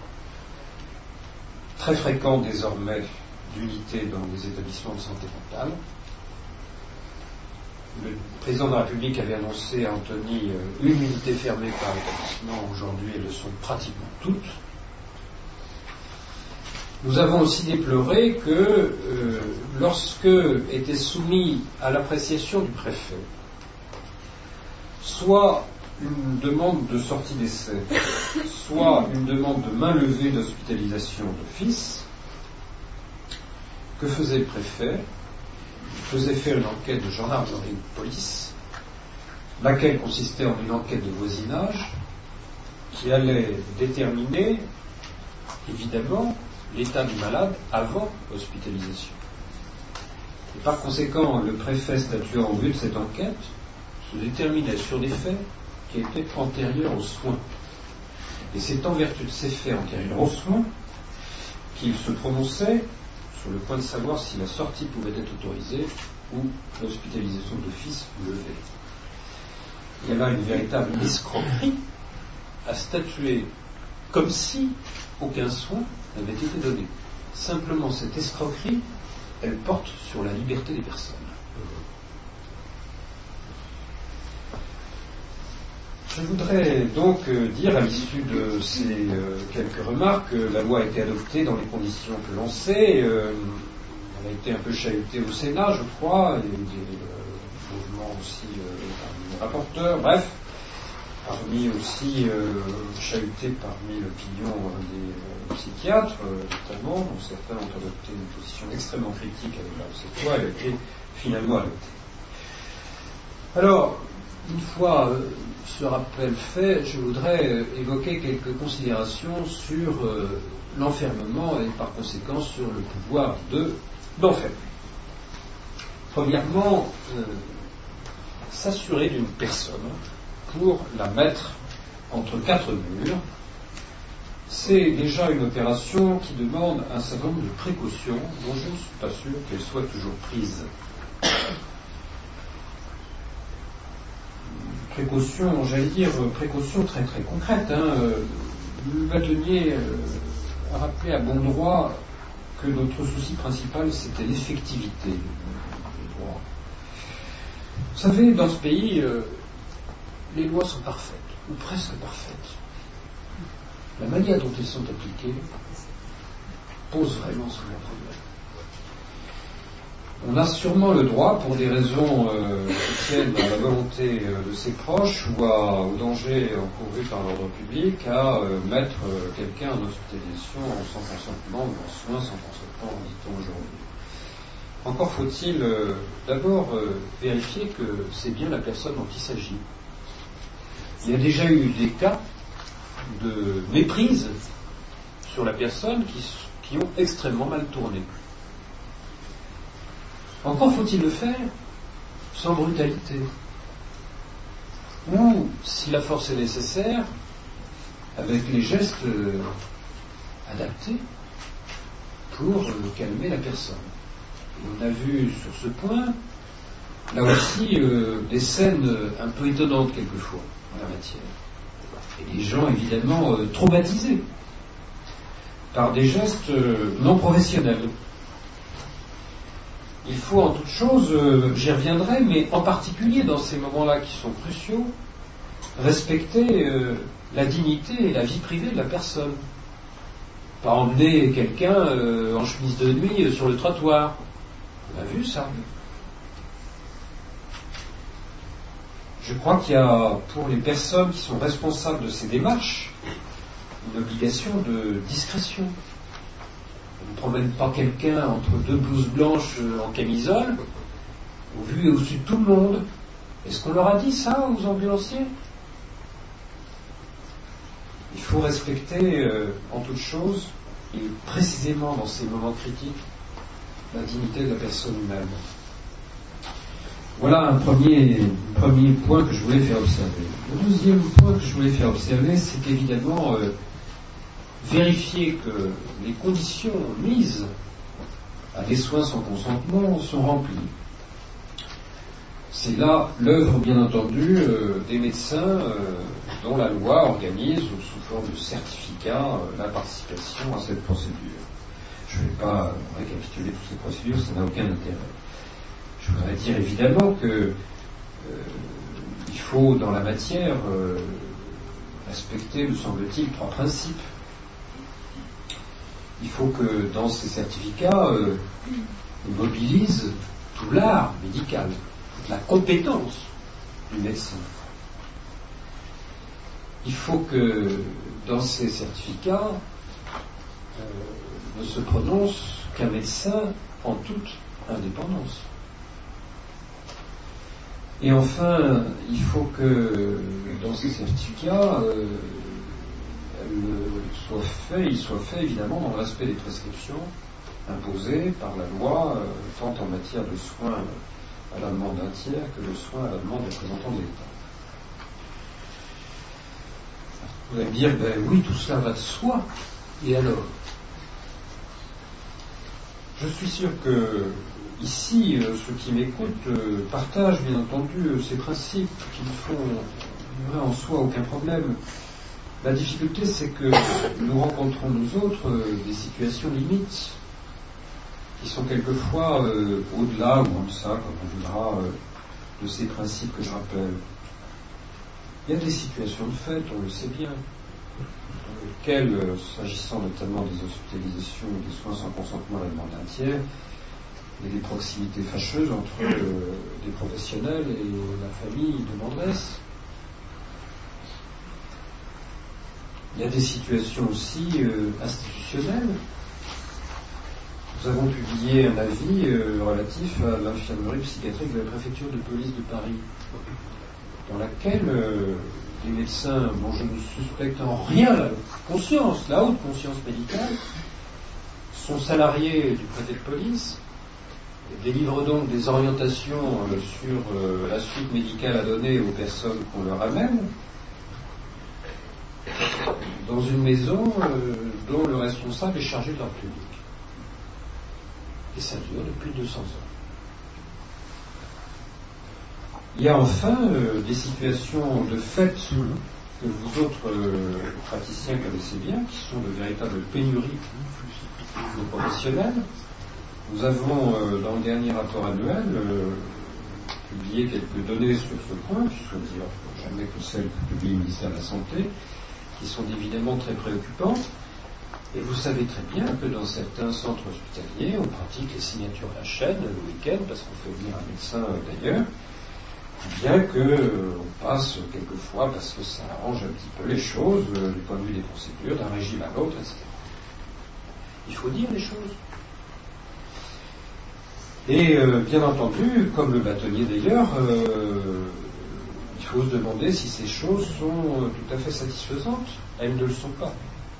très fréquente désormais d'unités dans les établissements de santé mentale. Le président de la République avait annoncé à Antony euh, une unité fermée par établissement. Aujourd'hui, elles le sont pratiquement toutes. Nous avons aussi déploré que euh, lorsque était soumis à l'appréciation du préfet soit une demande de sortie d'essai, soit une demande de main levée d'hospitalisation d'office, que faisait le préfet? Il faisait faire une enquête de gendarmerie ou de police, laquelle consistait en une enquête de voisinage qui allait déterminer, évidemment, l'état du malade avant l'hospitalisation. Et par conséquent, le préfet statuant au vu de cette enquête se déterminait sur des faits qui étaient antérieurs aux soins. Et c'est en vertu de ces faits antérieurs aux soins qu'il se prononçait sur le point de savoir si la sortie pouvait être autorisée ou l'hospitalisation d'office levée. Il y a là une véritable escroquerie à statuer comme si aucun soin n'avait été donné. Simplement, cette escroquerie, elle porte sur la liberté des personnes. Je voudrais donc euh, dire, à l'issue de ces euh, quelques remarques, que la loi a été adoptée dans les conditions que l'on sait. Euh, elle a été un peu chahutée au Sénat, je crois. Il y a eu des euh, mouvements aussi euh, parmi les rapporteurs. Bref, parmi aussi euh, chahutés parmi l'opinion euh, des euh, psychiatres, euh, notamment, dont certains ont adopté une position extrêmement critique avec la, cette loi. Elle a été finalement adoptée. Alors, une fois euh, ce rappel fait, je voudrais euh, évoquer quelques considérations sur euh, l'enfermement et par conséquent sur le pouvoir de d'enfermer. Premièrement, euh, s'assurer d'une personne pour la mettre entre quatre murs, c'est déjà une opération qui demande un certain nombre de précautions dont je ne suis pas sûr qu'elles soient toujours prises. Précautions, j'allais dire, précautions très très concrètes. Hein. Le bâtonnier a rappelé à bon droit que notre souci principal, c'était l'effectivité du droit. Vous savez, dans ce pays, euh, les lois sont parfaites, ou presque parfaites. La manière dont elles sont appliquées pose vraiment souvent problème. On a sûrement le droit, pour des raisons euh, qui tiennent à la volonté euh, de ses proches ou à, au danger encouru par l'ordre public, à euh, mettre euh, quelqu'un en hospitalisation sans consentement ou en soins sans consentement, dit-on aujourd'hui. Encore faut-il euh, d'abord euh, vérifier que c'est bien la personne dont il s'agit. Il y a déjà eu des cas de méprise sur la personne qui, qui ont extrêmement mal tourné. Encore faut-il le faire sans brutalité. Ou, si la force est nécessaire, avec les gestes euh, adaptés pour euh, calmer la personne. Et on a vu sur ce point, là aussi, euh, des scènes un peu étonnantes quelquefois en la matière. Et des gens évidemment euh, traumatisés par des gestes euh, non professionnels. Il faut en toute chose, euh, j'y reviendrai, mais en particulier dans ces moments-là qui sont cruciaux, respecter euh, la dignité et la vie privée de la personne. Pas emmener quelqu'un euh, en chemise de nuit euh, sur le trottoir. On a vu ça. Je crois qu'il y a, pour les personnes qui sont responsables de ces démarches, une obligation de discrétion. On ne promène pas quelqu'un entre deux blouses blanches en camisole, au vu et au su de tout le monde. Est-ce qu'on leur a dit ça aux ambulanciers? Il faut respecter euh, en toute chose, et précisément dans ces moments critiques, la dignité de la personne humaine. Voilà un premier, un premier point que je voulais faire observer. Le deuxième point que je voulais faire observer, c'est qu'évidemment, euh, vérifier que les conditions mises à des soins sans consentement sont remplies. C'est là l'œuvre, bien entendu, euh, des médecins euh, dont la loi organise, sous forme de certificat, euh, la participation à cette procédure. Je ne vais pas récapituler toutes ces procédures, ça n'a aucun intérêt. Je voudrais dire évidemment que euh, il faut, dans la matière, euh, respecter, me semble-t-il, trois principes. Il faut que dans ces certificats, euh, on mobilise tout l'art médical, toute la compétence du médecin. Il faut que dans ces certificats, euh, ne se prononce qu'un médecin en toute indépendance. Et enfin, il faut que dans ces certificats, euh, soit fait, il soit fait évidemment dans le respect des prescriptions imposées par la loi, euh, tant en matière de soins à la demande d'un tiers que de soins à la demande des représentants de l'État. Vous allez me dire, ben oui, tout cela va de soi, et alors? Je suis sûr que ici, euh, ceux qui m'écoutent euh, partagent bien entendu euh, ces principes qui ne font euh, en soi aucun problème. La difficulté, c'est que nous rencontrons, nous autres, euh, des situations limites qui sont quelquefois euh, au-delà ou en deçà, comme on voudra, euh, de ces principes que je rappelle. Il y a des situations de fait, on le sait bien, dans lesquelles, euh, s'agissant notamment des hospitalisations ou des soins sans consentement à la demande d'un tiers, il y a des proximités fâcheuses entre euh, des professionnels et la famille demanderesse. Il y a des situations aussi euh, institutionnelles. Nous avons publié un avis euh, relatif à l'infirmerie psychiatrique de la préfecture de police de Paris, dans laquelle euh, les médecins, dont je ne suspecte en rien la conscience, la haute conscience médicale, sont salariés du préfet de police, et délivrent donc des orientations euh, sur euh, la suite médicale à donner aux personnes qu'on leur amène, dans une maison euh, dont le responsable est chargé de l'ordre public. Et ça dure depuis deux cents ans. Il y a enfin euh, des situations de fait que vous autres euh, praticiens connaissez bien, qui sont de véritables pénuries de professionnels. Nous avons, euh, dans le dernier rapport annuel, euh, publié quelques données sur ce point, je ne dire jamais que celles que publie le ministère de la Santé, qui sont évidemment très préoccupantes. Et vous savez très bien que dans certains centres hospitaliers, on pratique les signatures à la chaîne le week-end, parce qu'on fait venir un médecin euh, d'ailleurs, bien que euh, on passe quelquefois, parce que ça arrange un petit peu les choses, euh, du point de vue des procédures, d'un régime à l'autre, et cetera. Il faut dire les choses. Et euh, bien entendu, comme le bâtonnier d'ailleurs, euh, il faut se demander si ces choses sont euh, tout à fait satisfaisantes. Elles ne le sont pas.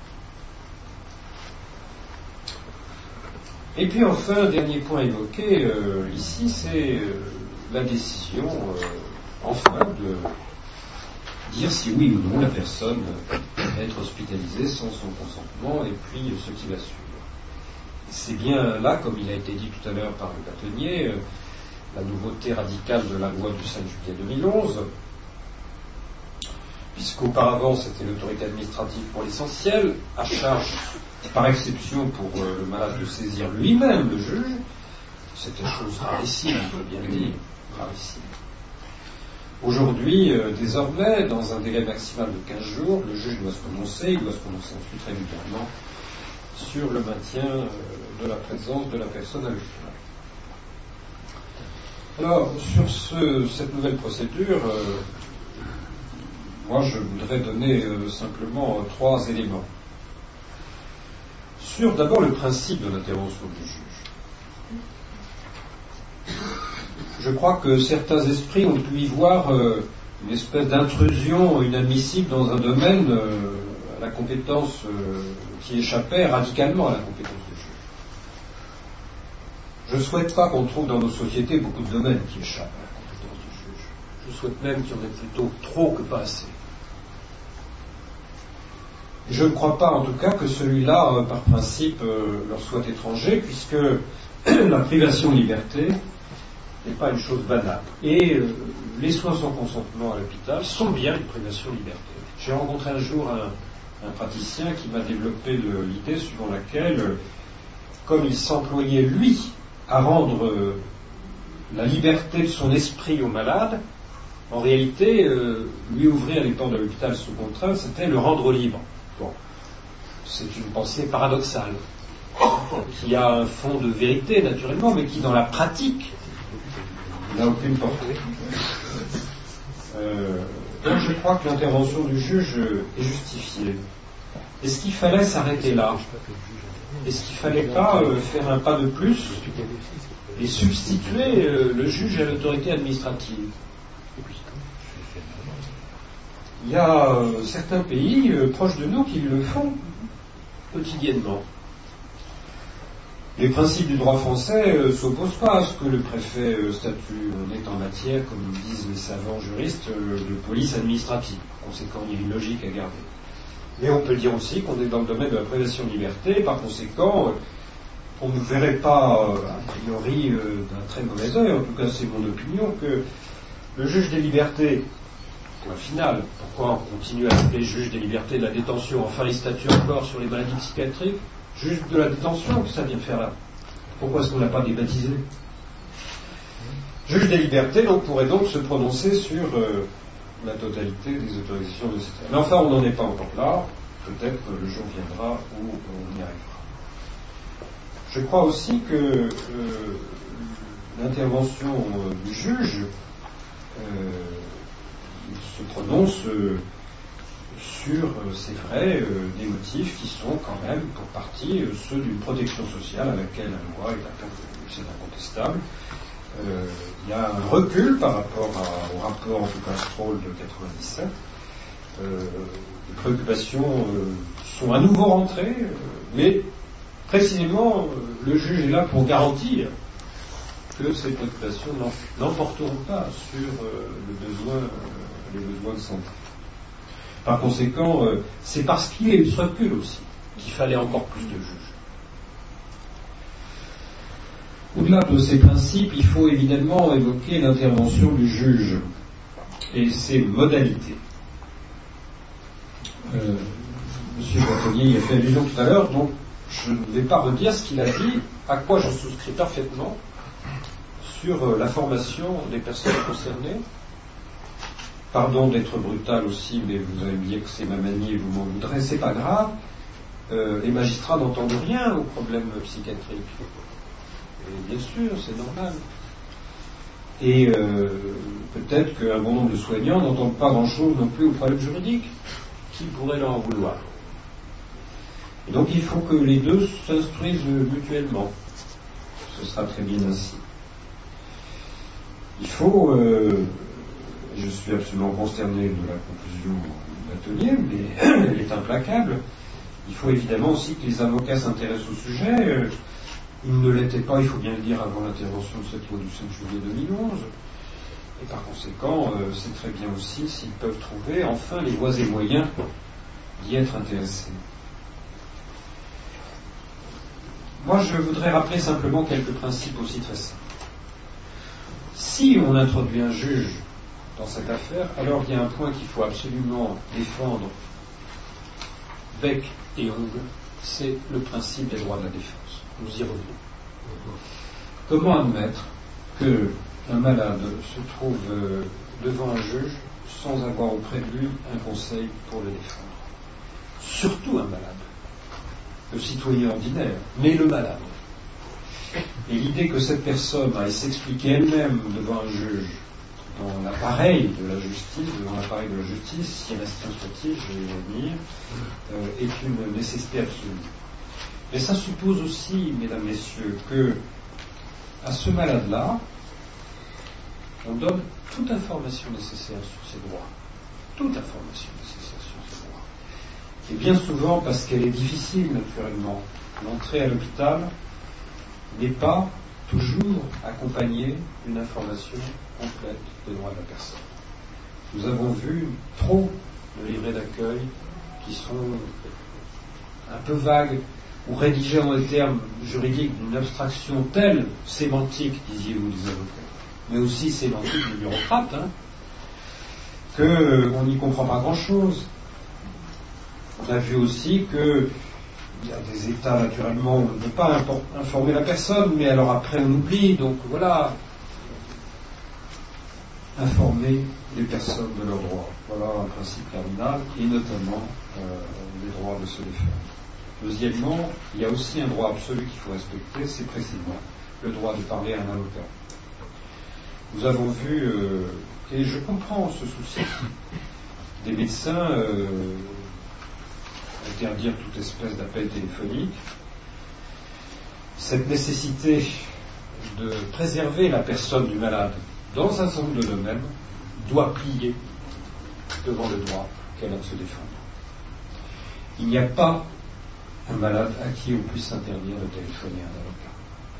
Et puis enfin, dernier point évoqué euh, ici, c'est euh, la décision, euh, enfin, de dire si oui ou non la personne va être hospitalisée sans son consentement et puis euh, ce qui va suivre. C'est bien là, comme il a été dit tout à l'heure par le bâtonnier, euh, la nouveauté radicale de la loi du cinq juillet deux mille onze, puisqu'auparavant c'était l'autorité administrative pour l'essentiel, à charge par exception pour euh, le malade de saisir lui-même le juge. C'était chose rarissime, on peut bien le dire, rarissime. Aujourd'hui, euh, désormais, dans un délai maximal de quinze jours, le juge doit se prononcer, il doit se prononcer ensuite régulièrement sur le maintien euh, de la présence de la personne à l'hôpital. Alors, sur ce, cette nouvelle procédure, euh, moi je voudrais donner euh, simplement euh, trois éléments. sur d'abord le principe de l'intervention du juge. Je crois que certains esprits ont pu y voir euh, une espèce d'intrusion inadmissible dans un domaine euh, à la compétence euh, qui échappait radicalement à la compétence du juge. Je ne souhaite pas qu'on trouve dans nos sociétés beaucoup de domaines qui échappent à la compétence du juge. Je souhaite même qu'il y en ait plutôt trop que pas assez. Je ne crois pas en tout cas que celui-là, euh, par principe, euh, leur soit étranger, puisque la privation de liberté n'est pas une chose banale. Et euh, les soins sans consentement à l'hôpital sont bien une privation de liberté. J'ai rencontré un jour un, un praticien qui m'a développé l'idée suivant laquelle, euh, comme il s'employait, lui, à rendre euh, la liberté de son esprit au malade, en réalité, euh, lui ouvrir les portes de l'hôpital sous contrainte, c'était le rendre libre. Bon, c'est une pensée paradoxale, qui a un fond de vérité, naturellement, mais qui, dans la pratique, n'a aucune portée. Euh, donc je crois que l'intervention du juge est justifiée. Est-ce qu'il fallait s'arrêter là? Est-ce qu'il ne fallait pas euh, faire un pas de plus et substituer euh, le juge à l'autorité administrative? Il y a euh, certains pays euh, proches de nous qui le font quotidiennement. Les principes du droit français ne euh, s'opposent pas à ce que le préfet euh, statue. On est en matière, comme disent les savants juristes, euh, de police administrative. Par conséquent, il y a une logique à garder. Mais on peut dire aussi qu'on est dans le domaine de la privation de liberté. Par conséquent, euh, on ne verrait pas, euh, a priori, euh, d'un très mauvais œil, en tout cas c'est mon opinion, que le juge des libertés, point final, pourquoi on continue à appeler juge des libertés de la détention, enfin il statue encore sur les maladies psychiatriques, juge de la détention, que ça vient faire là? Pourquoi est-ce qu'on ne l'a pas débaptisé? Juge des libertés donc, pourrait donc se prononcer sur euh, la totalité des autorisations de cette. Mais enfin, on n'en est pas encore là. Peut-être que le jour viendra où on y arrivera. Je crois aussi que euh, l'intervention euh, du juge euh, se prononce euh, sur, euh, c'est vrai, euh, des motifs qui sont quand même, pour partie, euh, ceux d'une protection sociale à laquelle la loi est apportée. C'est incontestable. Euh, il y a un recul par rapport à, au rapport, en tout cas, Stroll de quatre-vingt-dix-sept. Euh, les préoccupations euh, sont à nouveau rentrées, euh, mais précisément, euh, le juge est là pour garantir que ces préoccupations n'emporteront pas sur euh, le besoin, euh, les besoins de santé. Par conséquent, euh, c'est parce qu'il y a eu ce recul aussi qu'il fallait encore plus de juges. Au-delà de ces principes, il faut évidemment évoquer l'intervention du juge et ses modalités. Euh, Monsieur Bâtonnier y a fait allusion tout à l'heure, donc je ne vais pas redire ce qu'il a dit, à quoi je souscris parfaitement sur la formation des personnes concernées. Pardon d'être brutal aussi, mais vous allez me dire que c'est ma manie et vous m'en voudrez, c'est pas grave. Euh, les magistrats n'entendent rien aux problèmes psychiatriques. Et bien sûr, c'est normal. Et euh, peut-être qu'un bon nombre de soignants n'entendent pas grand-chose non plus aux problèmes juridiques. Qui pourrait leur en vouloir? Et donc il faut que les deux s'instruisent mutuellement. Ce sera très bien ainsi. Il faut, euh, je suis absolument consterné de la conclusion de l'atelier, mais elle est implacable. Il faut évidemment aussi que les avocats s'intéressent au sujet. Ils ne l'étaient pas, il faut bien le dire, avant l'intervention de cette loi du cinq juillet deux mille onze. Et par conséquent, euh, c'est très bien aussi s'ils peuvent trouver enfin les voies et moyens d'y être intéressés. Moi, je voudrais rappeler simplement quelques principes aussi très simples. Si on introduit un juge dans cette affaire, alors il y a un point qu'il faut absolument défendre bec et ongle, c'est le principe des droits de la défense. Nous y revenons. Comment admettre que un malade se trouve euh, devant un juge sans avoir auprès de lui un conseil pour le défendre? Surtout un malade, le citoyen ordinaire, mais le malade. Et l'idée que cette personne aille s'expliquer elle-même devant un juge, dans l'appareil de la justice, devant l'appareil de la justice, si restreint soit-il, je vais y revenir, euh, est une nécessité absolue. Mais ça suppose aussi, mesdames, messieurs, que à ce malade-là, on donne toute information nécessaire sur ses droits. Toute information nécessaire sur ses droits. Et bien souvent, parce qu'elle est difficile, naturellement, l'entrée à l'hôpital n'est pas toujours accompagnée d'une information complète des droits de la personne. Nous avons vu trop de livrets d'accueil qui sont un peu vagues ou rédigés en des termes juridiques d'une abstraction telle, sémantique, disiez-vous, des avocats, mais aussi sémantique des bureaucrates, hein, qu'on n'y comprend pas grand-chose. On a vu aussi que il y a des états, naturellement, on ne peut pas informer la personne, mais alors après on oublie, donc voilà, informer les personnes de leurs droits. Voilà un principe cardinal, et notamment euh, les droits de se défendre. Deuxièmement, il y a aussi un droit absolu qu'il faut respecter, c'est précisément le droit de parler à un avocat. Nous avons vu, euh, et je comprends ce souci, des médecins euh, interdire toute espèce d'appel téléphonique, cette nécessité de préserver la personne du malade dans un certain nombre de domaines doit plier devant le droit qu'elle a de se défendre. Il n'y a pas un malade à qui on puisse interdire de téléphoner à un avocat.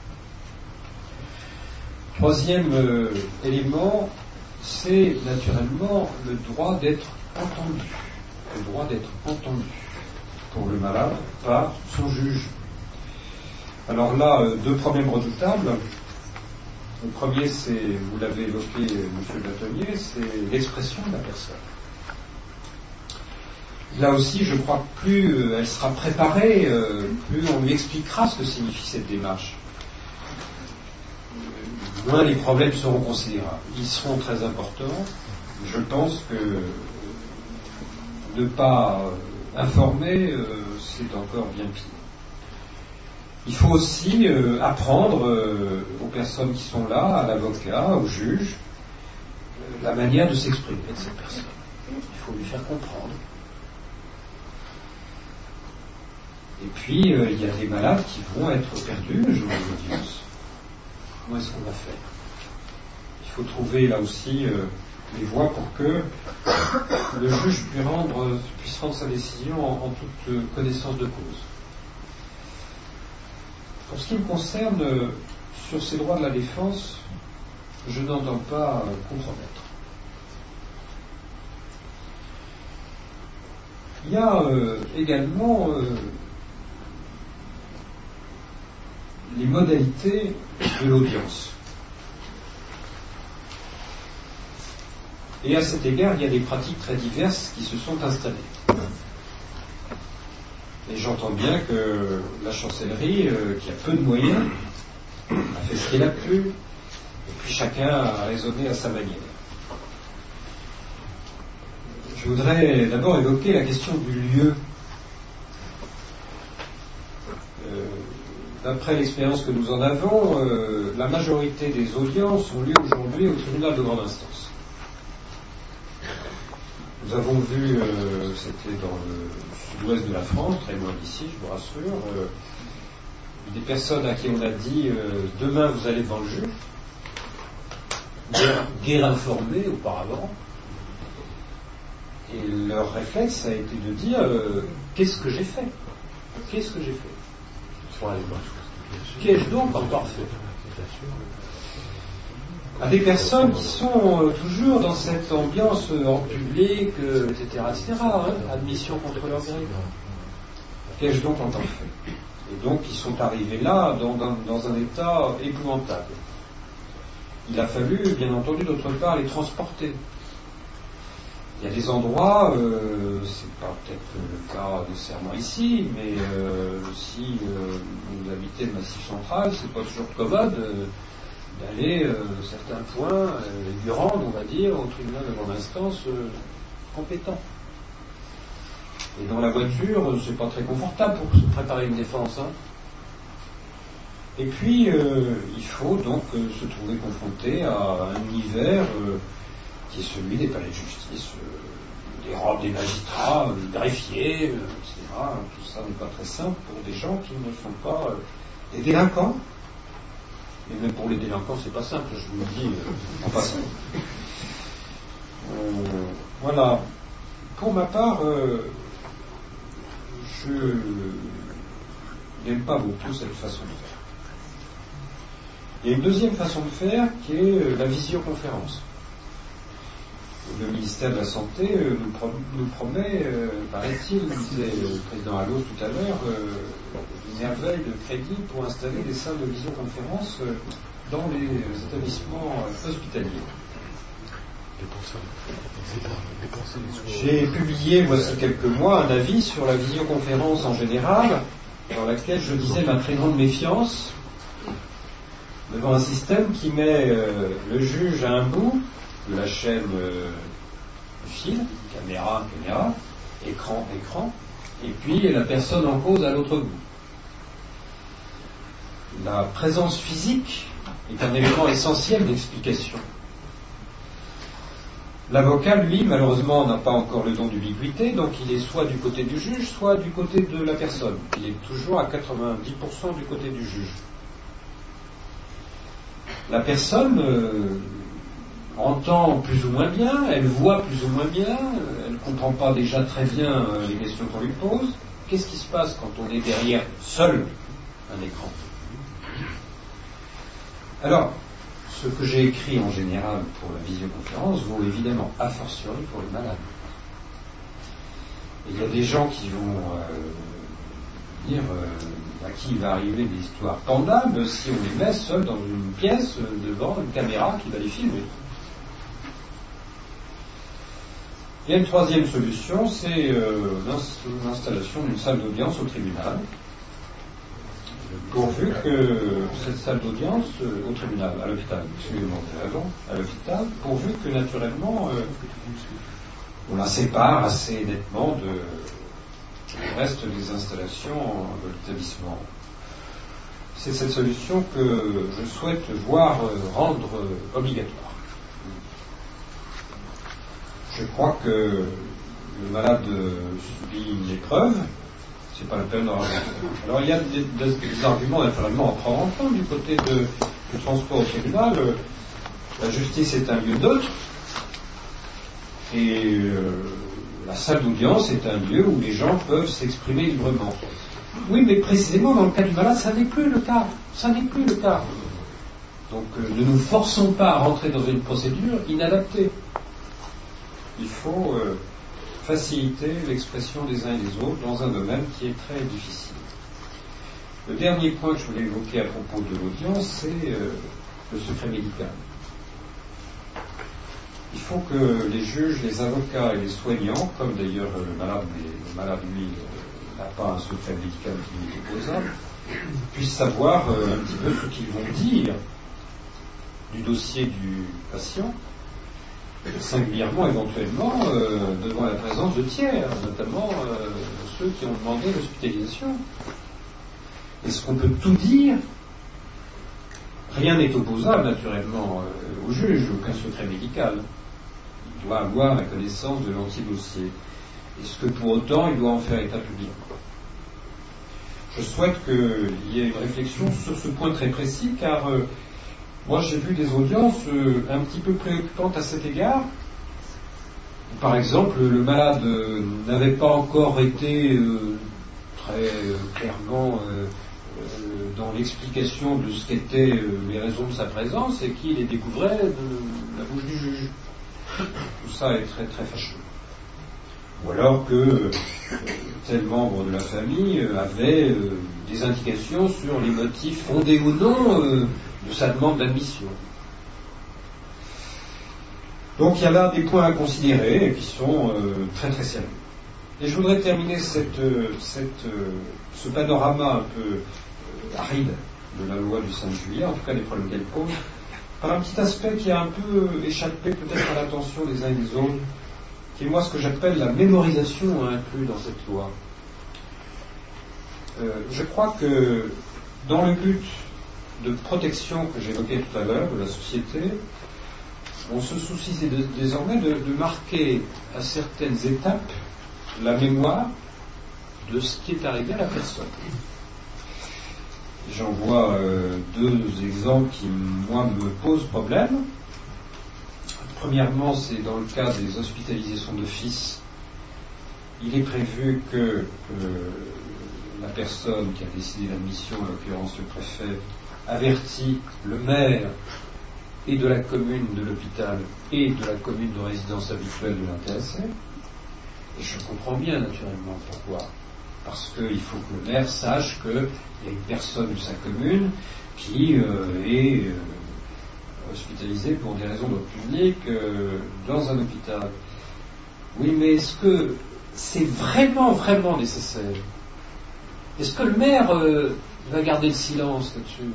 Troisième euh, élément, c'est naturellement le droit d'être entendu. Le droit d'être entendu pour le malade par son juge. Alors là, euh, deux problèmes redoutables. Le premier, c'est, vous l'avez évoqué, monsieur Bâtonnier, c'est l'expression de la personne. Là aussi, je crois que plus euh, elle sera préparée, euh, plus on lui expliquera ce que signifie cette démarche. Euh, moins les problèmes seront considérables. Ils seront très importants. Je pense que ne pas euh, informer, euh, c'est encore bien pire. Il faut aussi euh, apprendre euh, aux personnes qui sont là, à l'avocat, au juge, euh, la manière de s'exprimer de cette personne. Il faut lui faire comprendre. Et puis, euh, il y a des malades qui vont être perdus le jour de l'audience. Comment est-ce qu'on va faire? Il faut trouver là aussi euh, les voies pour que le juge puisse rendre, puisse rendre sa décision en, en toute euh, connaissance de cause. Pour ce qui me concerne, euh, sur ces droits de la défense, je n'entends pas euh, compromettre. Il y a euh, également euh, les modalités de l'audience. Et à cet égard, il y a des pratiques très diverses qui se sont installées. Et j'entends bien que la chancellerie, euh, qui a peu de moyens, a fait ce qu'elle a pu, et puis chacun a raisonné à sa manière. Je voudrais d'abord évoquer la question du lieu. Euh, D'après l'expérience que nous en avons, euh, la majorité des audiences ont lieu aujourd'hui au tribunal de grande instance. Nous avons vu, euh, c'était dans le sud-ouest de la France, très loin d'ici, je vous rassure, euh, des personnes à qui on a dit euh, demain vous allez devant le juge, guère, guère informés auparavant, et leur réflexe a été de dire euh, qu'est-ce que j'ai fait Qu'est-ce que j'ai fait Qu'ai-je donc encore fait? À des personnes qui sont euh, toujours dans cette ambiance euh, en public, euh, et cetera, et cetera, hein, admission contre leur gré. Qu'ai-je donc encore fait? Et donc, ils sont arrivés là dans, dans, dans un état épouvantable. Il a fallu, bien entendu, d'autre part, les transporter. Il y a des endroits, euh, c'est pas peut-être le cas nécessairement ici, mais euh, si euh, vous habitez le Massif central, c'est pas toujours commode euh, d'aller euh, certains points, euh, du rendre, on va dire, au tribunal de grande instance euh, compétent. Et dans la voiture, c'est pas très confortable pour se préparer une défense. Hein. Et puis, euh, il faut donc euh, se trouver confronté à un univers euh, qui est celui des palais de justice, euh, des robes des magistrats, des greffiers, et cetera. Tout ça n'est pas très simple pour des gens qui ne sont pas euh, des délinquants. Et même pour les délinquants, c'est pas simple, je vous le dis euh, en passant. Euh, voilà. Pour ma part, euh, je n'aime pas beaucoup cette façon de faire. Il y a une deuxième façon de faire qui est la visioconférence. Le ministère de la Santé euh, nous, pro nous promet, euh, paraît-il, disait le président Allos tout à l'heure, euh, une merveille de crédit pour installer des salles de visioconférence euh, dans les établissements euh, hospitaliers. J'ai publié, voici quelques mois, un avis sur la visioconférence en général, dans laquelle je disais ma très grande méfiance devant un système qui met euh, le juge à un bout de la chaîne euh, du fil, caméra, caméra, écran, écran, et puis la personne en cause à l'autre bout. La présence physique est un élément essentiel d'explication. L'avocat, lui, malheureusement, n'a pas encore le don d'ubiquité, donc il est soit du côté du juge, soit du côté de la personne. Il est toujours à quatre-vingt-dix pour cent du côté du juge. La personne euh, entend plus ou moins bien, elle voit plus ou moins bien, elle ne comprend pas déjà très bien euh, les questions qu'on lui pose. Qu'est-ce qui se passe quand on est derrière seul un écran? Alors, ce que j'ai écrit en général pour la visioconférence vaut évidemment a fortiori pour les malades. Et il y a des gens qui vont euh, dire euh, à qui il va arriver des histoires pendables si on les met seuls dans une pièce euh, devant une caméra qui va les filmer. Il y a une troisième solution, c'est euh, l'installation d'une salle d'audience au tribunal, pourvu que cette salle d'audience euh, au tribunal, à l'hôpital, excusez-moi, vous avez raison, à l'hôpital, pourvu que naturellement euh, on la sépare assez nettement de, du reste des installations de l'établissement. C'est cette solution que je souhaite voir euh, rendre euh, obligatoire. Je crois que le malade subit une épreuve. C'est pas la peine d'en rajouter. Alors il y a des, des, des arguments naturellement à prendre en compte du côté de, du transport au tribunal. Euh, la justice est un lieu neutre et euh, la salle d'audience est un lieu où les gens peuvent s'exprimer librement. Oui, mais précisément dans le cas du malade, ça n'est plus le cas. Ça n'est plus le cas. Donc euh, ne nous forçons pas à rentrer dans une procédure inadaptée. Il faut euh, faciliter l'expression des uns et des autres dans un domaine qui est très difficile. Le dernier point que je voulais évoquer à propos de l'audience, c'est euh, le secret médical. Il faut que les juges, les avocats et les soignants, comme d'ailleurs le malade, mais le malade lui euh, n'a pas un secret médical qui lui est opposable, puissent savoir euh, un petit peu ce qu'ils vont dire du dossier du patient, singulièrement, éventuellement, euh, devant la présence de tiers, notamment euh, ceux qui ont demandé l'hospitalisation. Est-ce qu'on peut tout dire? Rien n'est opposable, naturellement, euh, au juge, aucun secret médical. Il doit avoir la connaissance de l'anti-dossier. Est-ce que pour autant, il doit en faire état public? Je souhaite qu'il y ait une réflexion sur ce point très précis, car euh, moi, j'ai vu des audiences euh, un petit peu préoccupantes à cet égard. Par exemple, le malade euh, n'avait pas encore été euh, très euh, clairement euh, euh, dans l'explication de ce qu'étaient euh, les raisons de sa présence et qu'il les découvrait de la bouche du juge. Tout ça est très très fâcheux. Ou alors que euh, tel membre de la famille euh, avait euh, des indications sur les motifs fondés ou non euh, de sa demande d'admission. Donc il y a là des points à considérer et qui sont euh, très très sérieux. Et je voudrais terminer cette, cette, ce panorama un peu euh, aride de la loi du cinq juillet, en tout cas des problèmes qu'elle pose, par un petit aspect qui a un peu échappé peut-être à l'attention des uns et des autres, qui est moi ce que j'appelle la mémorisation inclue dans cette loi. Euh, je crois que dans le but de protection que j'évoquais tout à l'heure de la société, on se soucie désormais de, de marquer à certaines étapes la mémoire de ce qui est arrivé à la personne. J'en vois euh, deux exemples qui, moi, me posent problème. Premièrement, c'est dans le cas des hospitalisations de fils. Il est prévu que euh, la personne qui a décidé l'admission, en l'occurrence le préfet, avertit le maire et de la commune de l'hôpital et de la commune de résidence habituelle de l'intéressé. Et je comprends bien, naturellement, pourquoi. Parce qu'il faut que le maire sache qu'il y a une personne de sa commune qui euh, est euh, hospitalisée pour des raisons d'ordre public euh, dans un hôpital. Oui, mais est-ce que c'est vraiment, vraiment nécessaire? Est-ce que le maire euh, va garder le silence là-dessus?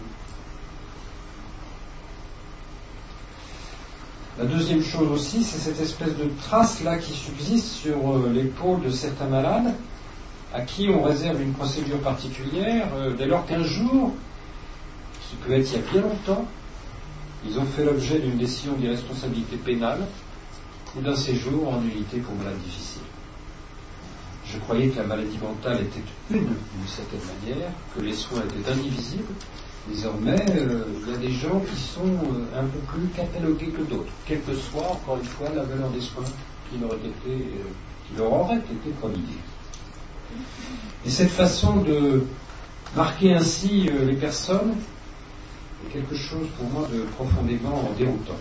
La deuxième chose aussi, c'est cette espèce de trace-là qui subsiste sur euh, l'épaule de certains malades à qui on réserve une procédure particulière euh, dès lors qu'un jour, qui peut être il y a bien longtemps, ils ont fait l'objet d'une décision d'irresponsabilité pénale ou d'un séjour en unité pour malades difficiles. Je croyais que la maladie mentale était une d'une certaine manière, que les soins étaient indivisibles. Désormais, euh, il y a des gens qui sont euh, un peu plus catalogués que d'autres, quelle que soit, encore une fois, la valeur des soins qui leur, été, euh, qui leur aurait été prodiguée. Et cette façon de marquer ainsi euh, les personnes est quelque chose pour moi de profondément déroutant.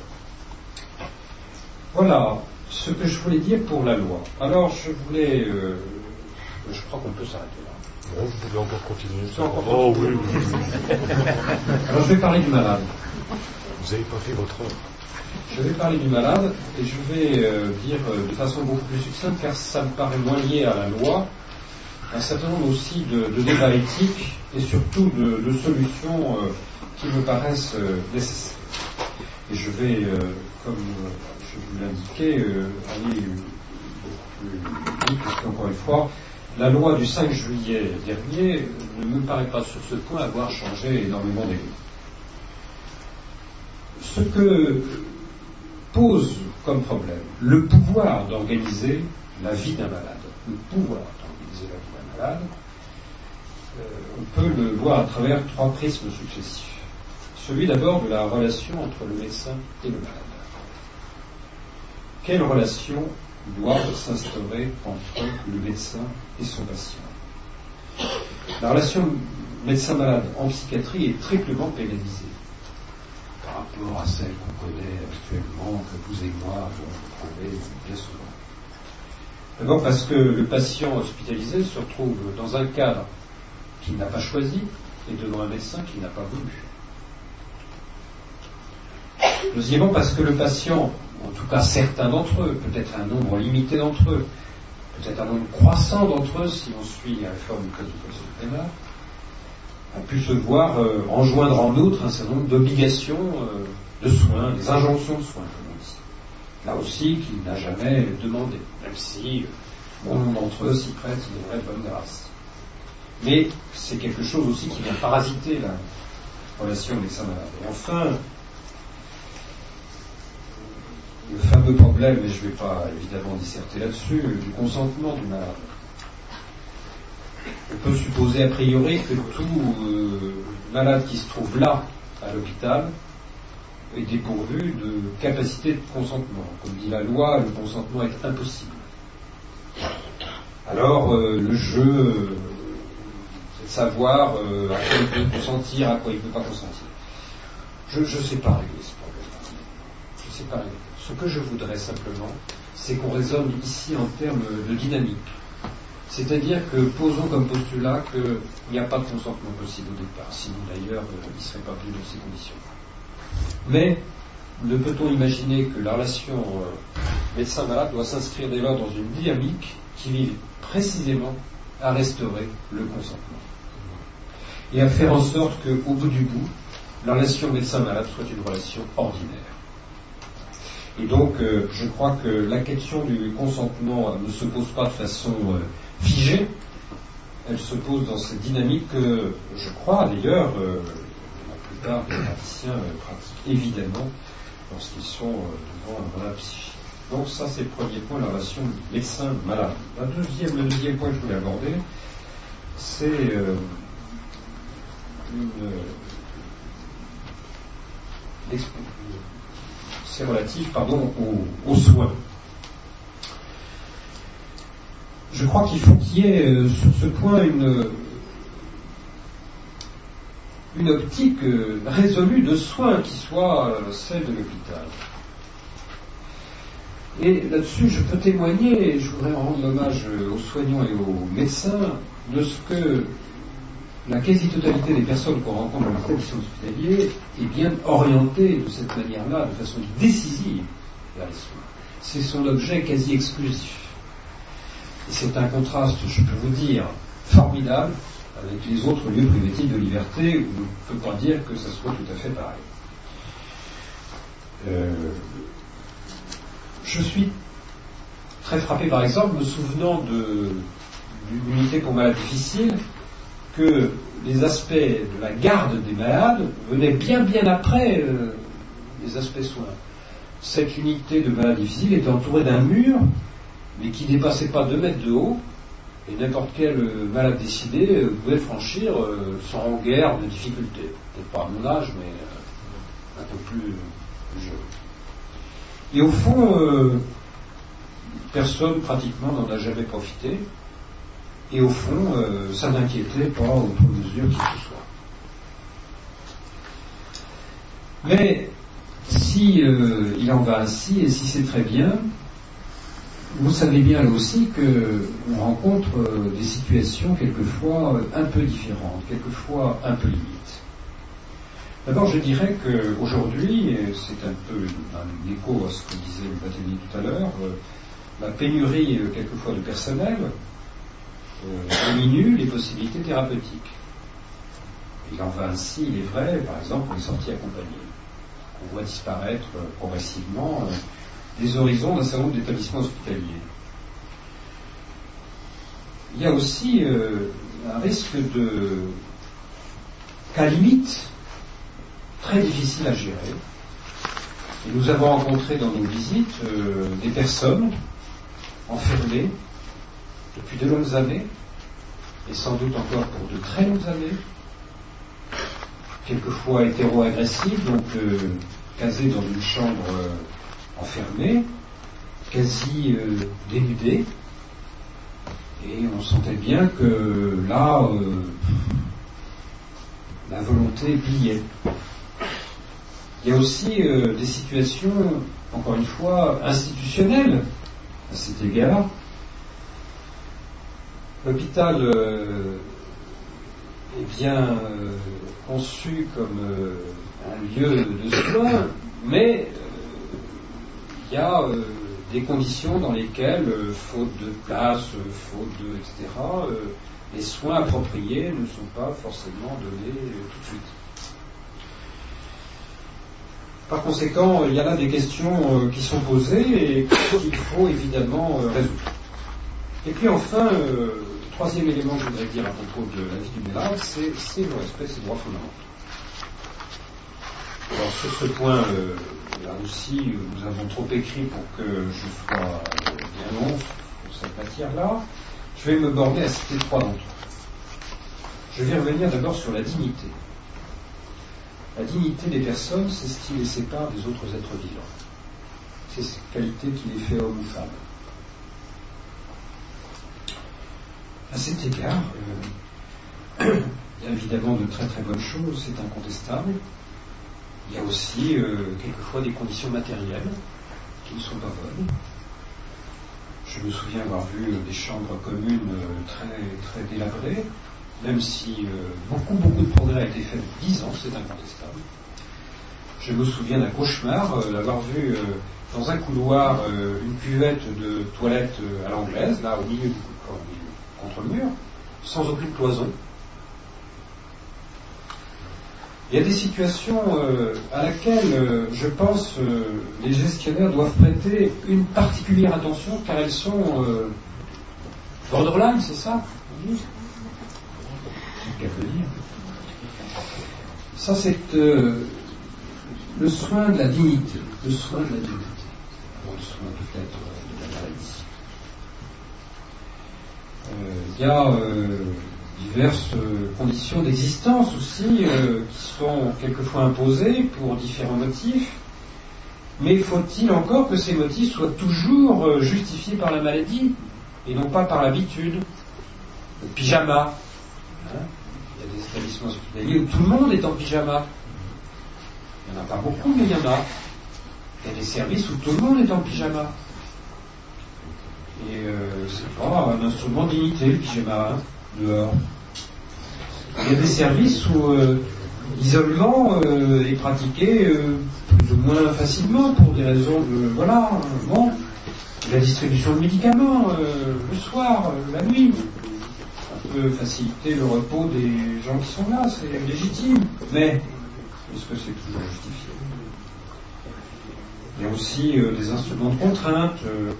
Voilà ce que je voulais dire pour la loi. Alors je voulais... Euh, je crois qu'on peut s'arrêter là. Bon, vous pouvez encore continuer. Encore oh continuer. oui, oui, oui. Alors je vais parler du malade. Vous n'avez pas fait votre heure. Je vais parler du malade et je vais euh, dire euh, de façon beaucoup plus succincte, car ça me paraît moins lié à la loi, un certain nombre aussi de, de débats éthiques et surtout de, de solutions euh, qui me paraissent euh, nécessaires. Et je vais, euh, comme euh, je vous l'indiquais, euh, aller beaucoup plus vite, parce qu'encore une fois, la loi du cinq juillet dernier ne me paraît pas sur ce point avoir changé énormément des lois. Ce que pose comme problème le pouvoir d'organiser la vie d'un malade, le pouvoir d'organiser la vie d'un malade, euh, on peut le voir à travers trois prismes successifs. Celui d'abord de la relation entre le médecin et le malade. Quelle relation doit s'instaurer entre le médecin et son patient? La relation médecin-malade en psychiatrie est triplement pénalisée par rapport à celle qu'on connaît actuellement, que vous et moi avons trouvée bien souvent. D'abord parce que le patient hospitalisé se retrouve dans un cadre qu'il n'a pas choisi et devant un médecin qu'il n'a pas voulu. Deuxièmement, parce que le patient, en tout cas certains d'entre eux, peut-être un nombre limité d'entre eux, peut-être un nombre croissant d'entre eux, si on suit la réforme du code du procès pénal, a pu se voir euh, enjoindre en outre un certain nombre d'obligations euh, de soins, des injonctions de soins, comme on dit. Là aussi, qu'il n'a jamais demandé, même si euh, bon nombre d'entre eux s'y prêtent, ils devraient de bonne grâce. Mais c'est quelque chose aussi qui vient parasiter la relation médecin-malade. Et enfin, le fameux problème, et je ne vais pas évidemment disserter là-dessus, du consentement du malade. On peut supposer a priori que tout euh, malade qui se trouve là, à l'hôpital, est dépourvu de capacité de consentement. Comme dit la loi, le consentement est impossible. Alors, euh, le jeu, euh, c'est de savoir euh, à quoi il peut consentir, à quoi il ne peut pas consentir. Je ne sais pas régler ce problème. Je ne sais pas régler. Ce que je voudrais simplement, c'est qu'on raisonne ici en termes de dynamique. C'est-à-dire que posons comme postulat qu'il n'y a pas de consentement possible au départ, sinon d'ailleurs euh, il ne serait pas venu dans ces conditions. Mais ne peut-on imaginer que la relation euh, médecin-malade doit s'inscrire dès lors dans une dynamique qui vise précisément à restaurer le consentement et à faire en sorte qu'au bout du bout, la relation médecin-malade soit une relation ordinaire. Et donc, euh, je crois que la question du consentement euh, ne se pose pas de façon euh, figée, elle se pose dans cette dynamique que, je crois d'ailleurs, euh, la plupart des praticiens euh, pratiquent évidemment lorsqu'ils sont euh, devant un malade psychique. Donc ça, c'est le premier point, la relation médecin-malade. La deuxième, le deuxième point que je voulais aborder, c'est euh, une, euh, c'est relatif pardon, aux, aux soins. Je crois qu'il faut qu'il y ait euh, sur ce point une, une optique euh, résolue de soins qui soit euh, celle de l'hôpital. Et là-dessus, je peux témoigner, et je voudrais rendre hommage aux soignants et aux médecins, de ce que la quasi-totalité des personnes qu'on rencontre dans l'établissement hospitalier est bien orientée de cette manière-là, de façon décisive vers les soins. C'est son objet quasi exclusif. Et c'est un contraste, je peux vous dire, formidable avec les autres lieux privatifs de liberté, où on ne peut pas dire que ça soit tout à fait pareil. Euh, je suis très frappé, par exemple, me souvenant de, d'une unité pour malades difficiles, que les aspects de la garde des malades venaient bien bien après euh, les aspects soins. Cette unité de malades difficiles était entourée d'un mur, mais qui ne dépassait pas deux mètres de haut, et n'importe quel euh, malade décidé euh, pouvait le franchir euh, sans guère de difficulté. Peut-être pas à mon âge, mais euh, un peu plus, plus jeune. Et au fond, euh, personne pratiquement n'en a jamais profité. Et au fond, euh, ça n'inquiétait pas outre mesure qui que ce soit. Mais si euh, il en va ainsi, et si c'est très bien, vous savez bien là aussi qu'on rencontre euh, des situations quelquefois euh, un peu différentes, quelquefois un peu limites. D'abord, je dirais qu'aujourd'hui, et c'est un peu un écho à ce que disait le Batelli tout à l'heure, euh, la pénurie euh, quelquefois de personnel Euh, diminue les possibilités thérapeutiques. Il en va ainsi, il est vrai, par exemple, pour les sorties accompagnées. On voit disparaître euh, progressivement euh, des horizons d'un certain nombre d'établissements hospitaliers. Il y a aussi euh, un risque de cas limite très difficile à gérer. Et nous avons rencontré dans nos visites euh, des personnes enfermées depuis de longues années, et sans doute encore pour de très longues années, quelquefois hétéro-agressives, donc euh, casées dans une chambre euh, enfermée, quasi euh, dénudées, et on sentait bien que là, euh, la volonté pliait. Il y a aussi euh, des situations, encore une fois, institutionnelles à cet égard. L'hôpital euh, est bien euh, conçu comme euh, un lieu de soins, mais il euh, y a euh, des conditions dans lesquelles, euh, faute de place, euh, faute de, et cetera, euh, les soins appropriés ne sont pas forcément donnés euh, tout de suite. Par conséquent, il y a là des questions euh, qui sont posées et qu'il faut évidemment euh, résoudre. Et puis enfin, euh, troisième élément que je voudrais dire à propos de la vie du malade, c'est, c'est le respect de ses droits fondamentaux. Alors sur ce point, euh, là aussi, nous avons trop écrit pour que je sois euh, bien long sur cette matière-là. Je vais me borner à citer trois d'entre eux. Je vais revenir d'abord sur la dignité. La dignité des personnes, c'est ce qui les sépare des autres êtres vivants. C'est cette qualité qui les fait homme ou femme. À cet égard, euh, il y a évidemment de très très bonnes choses, c'est incontestable. Il y a aussi euh, quelquefois des conditions matérielles qui ne sont pas bonnes. Je me souviens avoir vu euh, des chambres communes euh, très très délabrées, même si euh, beaucoup beaucoup de progrès a été fait depuis dix ans, c'est incontestable. Je me souviens d'un cauchemar, euh, d'avoir vu euh, dans un couloir euh, une cuvette de toilette euh, à l'anglaise, là au milieu du couloir, contre le mur, sans aucune cloison. Il y a des situations euh, à laquelle, euh, je pense, euh, les gestionnaires doivent prêter une particulière attention, car elles sont euh, borderline, c'est ça ? Ça, c'est euh, le soin de la dignité. Le soin de la dignité. Bon, le soin peut-être de la maladie. Il euh, y a euh, diverses euh, conditions d'existence aussi euh, qui sont quelquefois imposées pour différents motifs. Mais faut-il encore que ces motifs soient toujours euh, justifiés par la maladie et non pas par l'habitude? Le pyjama. Hein, il y a des établissements hospitaliers où tout le monde est en pyjama. Il n'y en a pas beaucoup, mais il y en a. Il y a des services où tout le monde est en pyjama. Et euh, c'est pas un instrument de dignité, le pyjama, hein, dehors. Il y a des services où euh, l'isolement euh, est pratiqué euh, plus ou moins facilement pour des raisons de... Voilà, euh, bon. La distribution de médicaments euh, le soir, euh, la nuit. Ça peut faciliter le repos des gens qui sont là, c'est légitime. Mais, est-ce que c'est toujours justifié? Il y a aussi euh, des instruments de contrainte. Euh,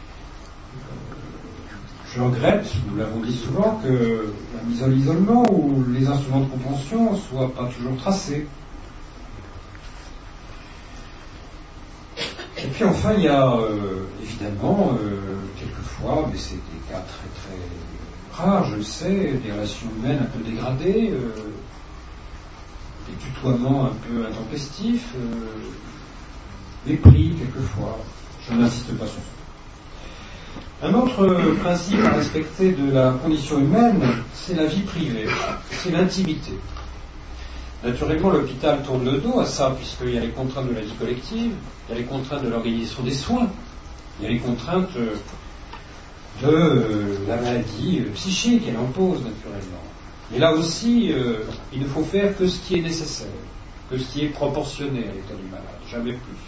Je regrette, nous l'avons dit souvent, que la mise à l'isolement ou les instruments de contention ne soient pas toujours tracés. Et puis enfin, il y a euh, évidemment, euh, quelquefois, mais c'est des cas très très rares, je le sais, des relations humaines un peu dégradées, euh, des tutoiements un peu intempestifs, euh, mépris quelquefois. Je n'insiste pas sur ça. Un autre principe à respecter de la condition humaine, c'est la vie privée, c'est l'intimité. Naturellement, l'hôpital tourne le dos à ça, puisqu'il y a les contraintes de la vie collective, il y a les contraintes de l'organisation des soins, il y a les contraintes de la maladie psychique qu'elle impose, naturellement. Mais là aussi, euh, il ne faut faire que ce qui est nécessaire, que ce qui est proportionné à l'état du malade, jamais plus.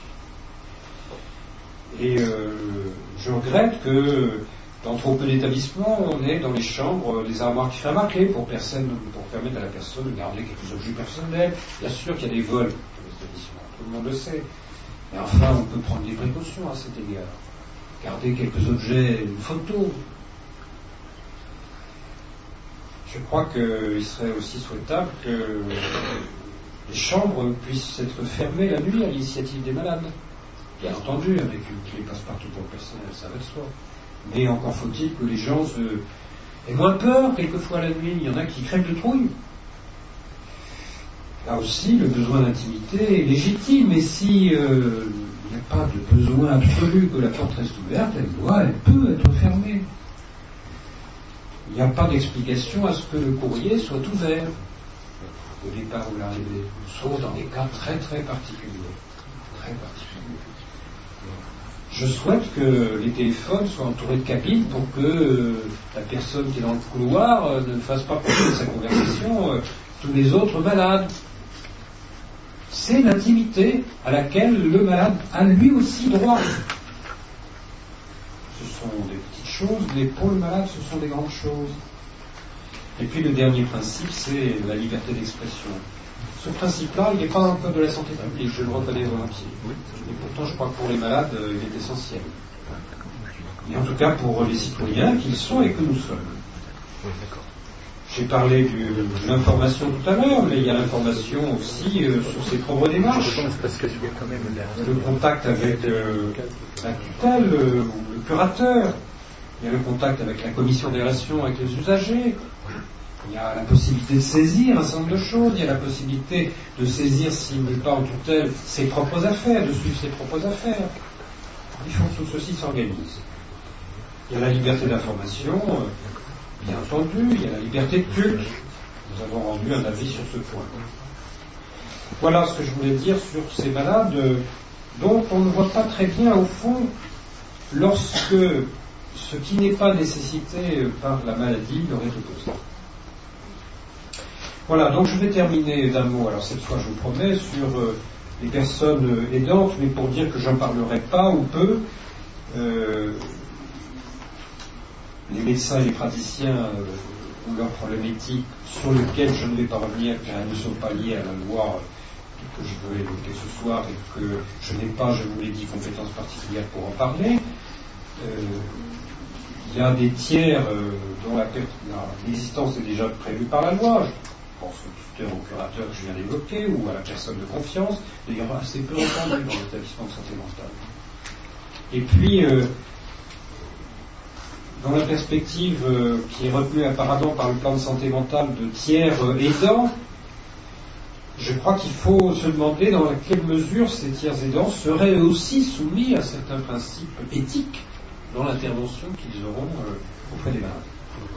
Et euh, je regrette que dans trop peu d'établissements, on ait dans les chambres des armoires qui ferment à clé pour, personne, pour permettre à la personne de garder quelques objets personnels. Bien sûr qu'il y a des vols dans les établissements, tout le monde le sait. Mais enfin, on peut prendre des précautions à cet égard. Garder quelques objets, une photo. Je crois qu'il serait aussi souhaitable que les chambres puissent être fermées la nuit à l'initiative des malades. Bien entendu, avec une clé passe-partout pour le personnel, ça va de soi. Mais encore faut-il que les gens se... aient moins peur, quelquefois la nuit. Il y en a qui crèvent de trouille. Là aussi, le besoin d'intimité est légitime, et si euh, il n'y a pas de besoin absolu que la porte reste ouverte, elle doit, elle peut être fermée. Il n'y a pas d'explication à ce que le courrier soit ouvert au départ ou l'arrivée, sauf dans des cas très très particuliers. Très particuliers. Je souhaite que les téléphones soient entourés de cabines pour que euh, la personne qui est dans le couloir euh, ne fasse pas porter sa conversation euh, tous les autres malades. C'est l'intimité à laquelle le malade a lui aussi droit. Ce sont des petites choses, mais pour le malade, ce sont des grandes choses. Et puis le dernier principe, c'est la liberté d'expression. Ce principe-là, il n'est pas dans le code de la santé publique, je le reconnais volontiers. Et pourtant, je crois que pour les malades, il est essentiel. Et en tout cas, pour les citoyens qu'ils sont et que nous sommes. J'ai parlé du, de l'information tout à l'heure, mais il y a l'information aussi euh, sur ses propres démarches. Le contact avec euh, la tutelle, euh, ou le curateur. Il y a le contact avec la commission des relations avec les usagers. Il y a la possibilité de saisir un certain nombre de choses, il y a la possibilité de saisir, s'il n'est pas en tutelle, ses propres affaires, de suivre ses propres affaires. Il faut que tout ceci s'organise. Il y a la liberté d'information, bien entendu, il y a la liberté de culte. Nous avons rendu un avis sur ce point. Voilà ce que je voulais dire sur ces malades dont on ne voit pas très bien, au fond, lorsque ce qui n'est pas nécessité par la maladie leur est opposé. Voilà, donc je vais terminer d'un mot, alors cette fois je vous promets, sur euh, les personnes euh, aidantes, mais pour dire que j'en parlerai pas ou peu. Euh, les médecins et les praticiens euh, ont leurs problématiques sur lesquelles je ne vais pas revenir car elles ne sont pas liées à la loi que je veux évoquer ce soir et que je n'ai pas, je vous l'ai dit, compétences particulières pour en parler. Euh, il y a des tiers euh, dont la, l'existence est déjà prévue par la loi. pense au tuteur, au curateur que je viens d'évoquer, ou à la personne de confiance, d'ailleurs assez peu entendu dans l'établissement de santé mentale. Et puis, euh, dans la perspective euh, qui est retenue apparemment par le plan de santé mentale de tiers euh, aidants, je crois qu'il faut se demander dans quelle mesure ces tiers aidants seraient aussi soumis à certains principes éthiques dans l'intervention qu'ils auront euh, auprès des malades.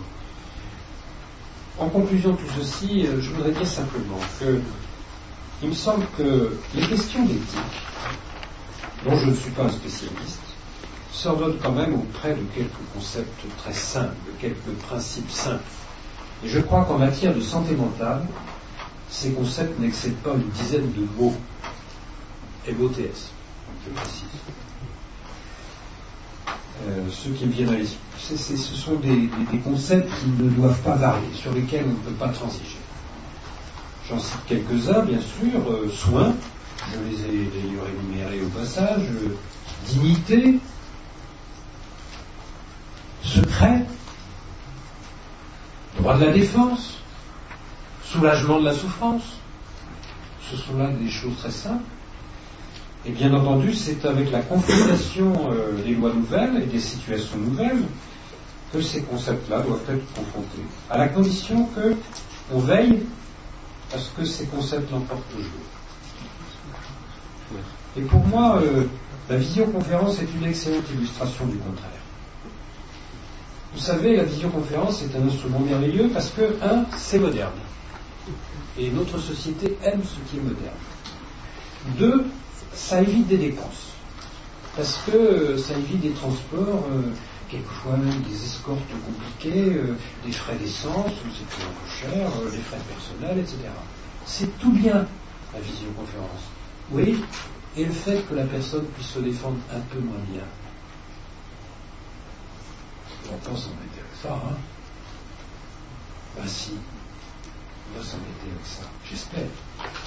En conclusion de tout ceci, euh, je voudrais dire simplement que il me semble que les questions d'éthique, dont je ne suis pas un spécialiste, s'ordonnent quand même auprès de quelques concepts très simples, de quelques principes simples. Et je crois qu'en matière de santé mentale, ces concepts n'excèdent pas une dizaine de mots. M O T S, je précise. Euh, ceux qui me viennent à l'esprit, c'est, c'est, ce sont des, des, des concepts qui ne doivent pas varier, sur lesquels on ne peut pas transiger. J'en cite quelques-uns, bien sûr. Euh, soins, je les ai d'ailleurs énumérés au passage. Euh, dignité, secret, droit de la défense, soulagement de la souffrance. Ce sont là des choses très simples. Et bien entendu, c'est avec la confrontation euh, des lois nouvelles et des situations nouvelles que ces concepts-là doivent être confrontés, à la condition qu'on veille à ce que ces concepts l'emportent toujours. Et pour moi, euh, la visioconférence est une excellente illustration du contraire. Vous savez, la visioconférence est un instrument merveilleux parce que, un, c'est moderne. Et notre société aime ce qui est moderne. Deux, ça évite des dépenses. Parce que euh, ça évite des transports, euh, quelquefois même des escortes compliquées, euh, des frais d'essence, c'est toujours un peu cher, euh, des frais personnels, et cetera. C'est tout bien, la visioconférence. Oui, et le fait que la personne puisse se défendre un peu moins bien. On va pas s'embêter avec ça, hein. Ben si, on va s'embêter avec ça, j'espère.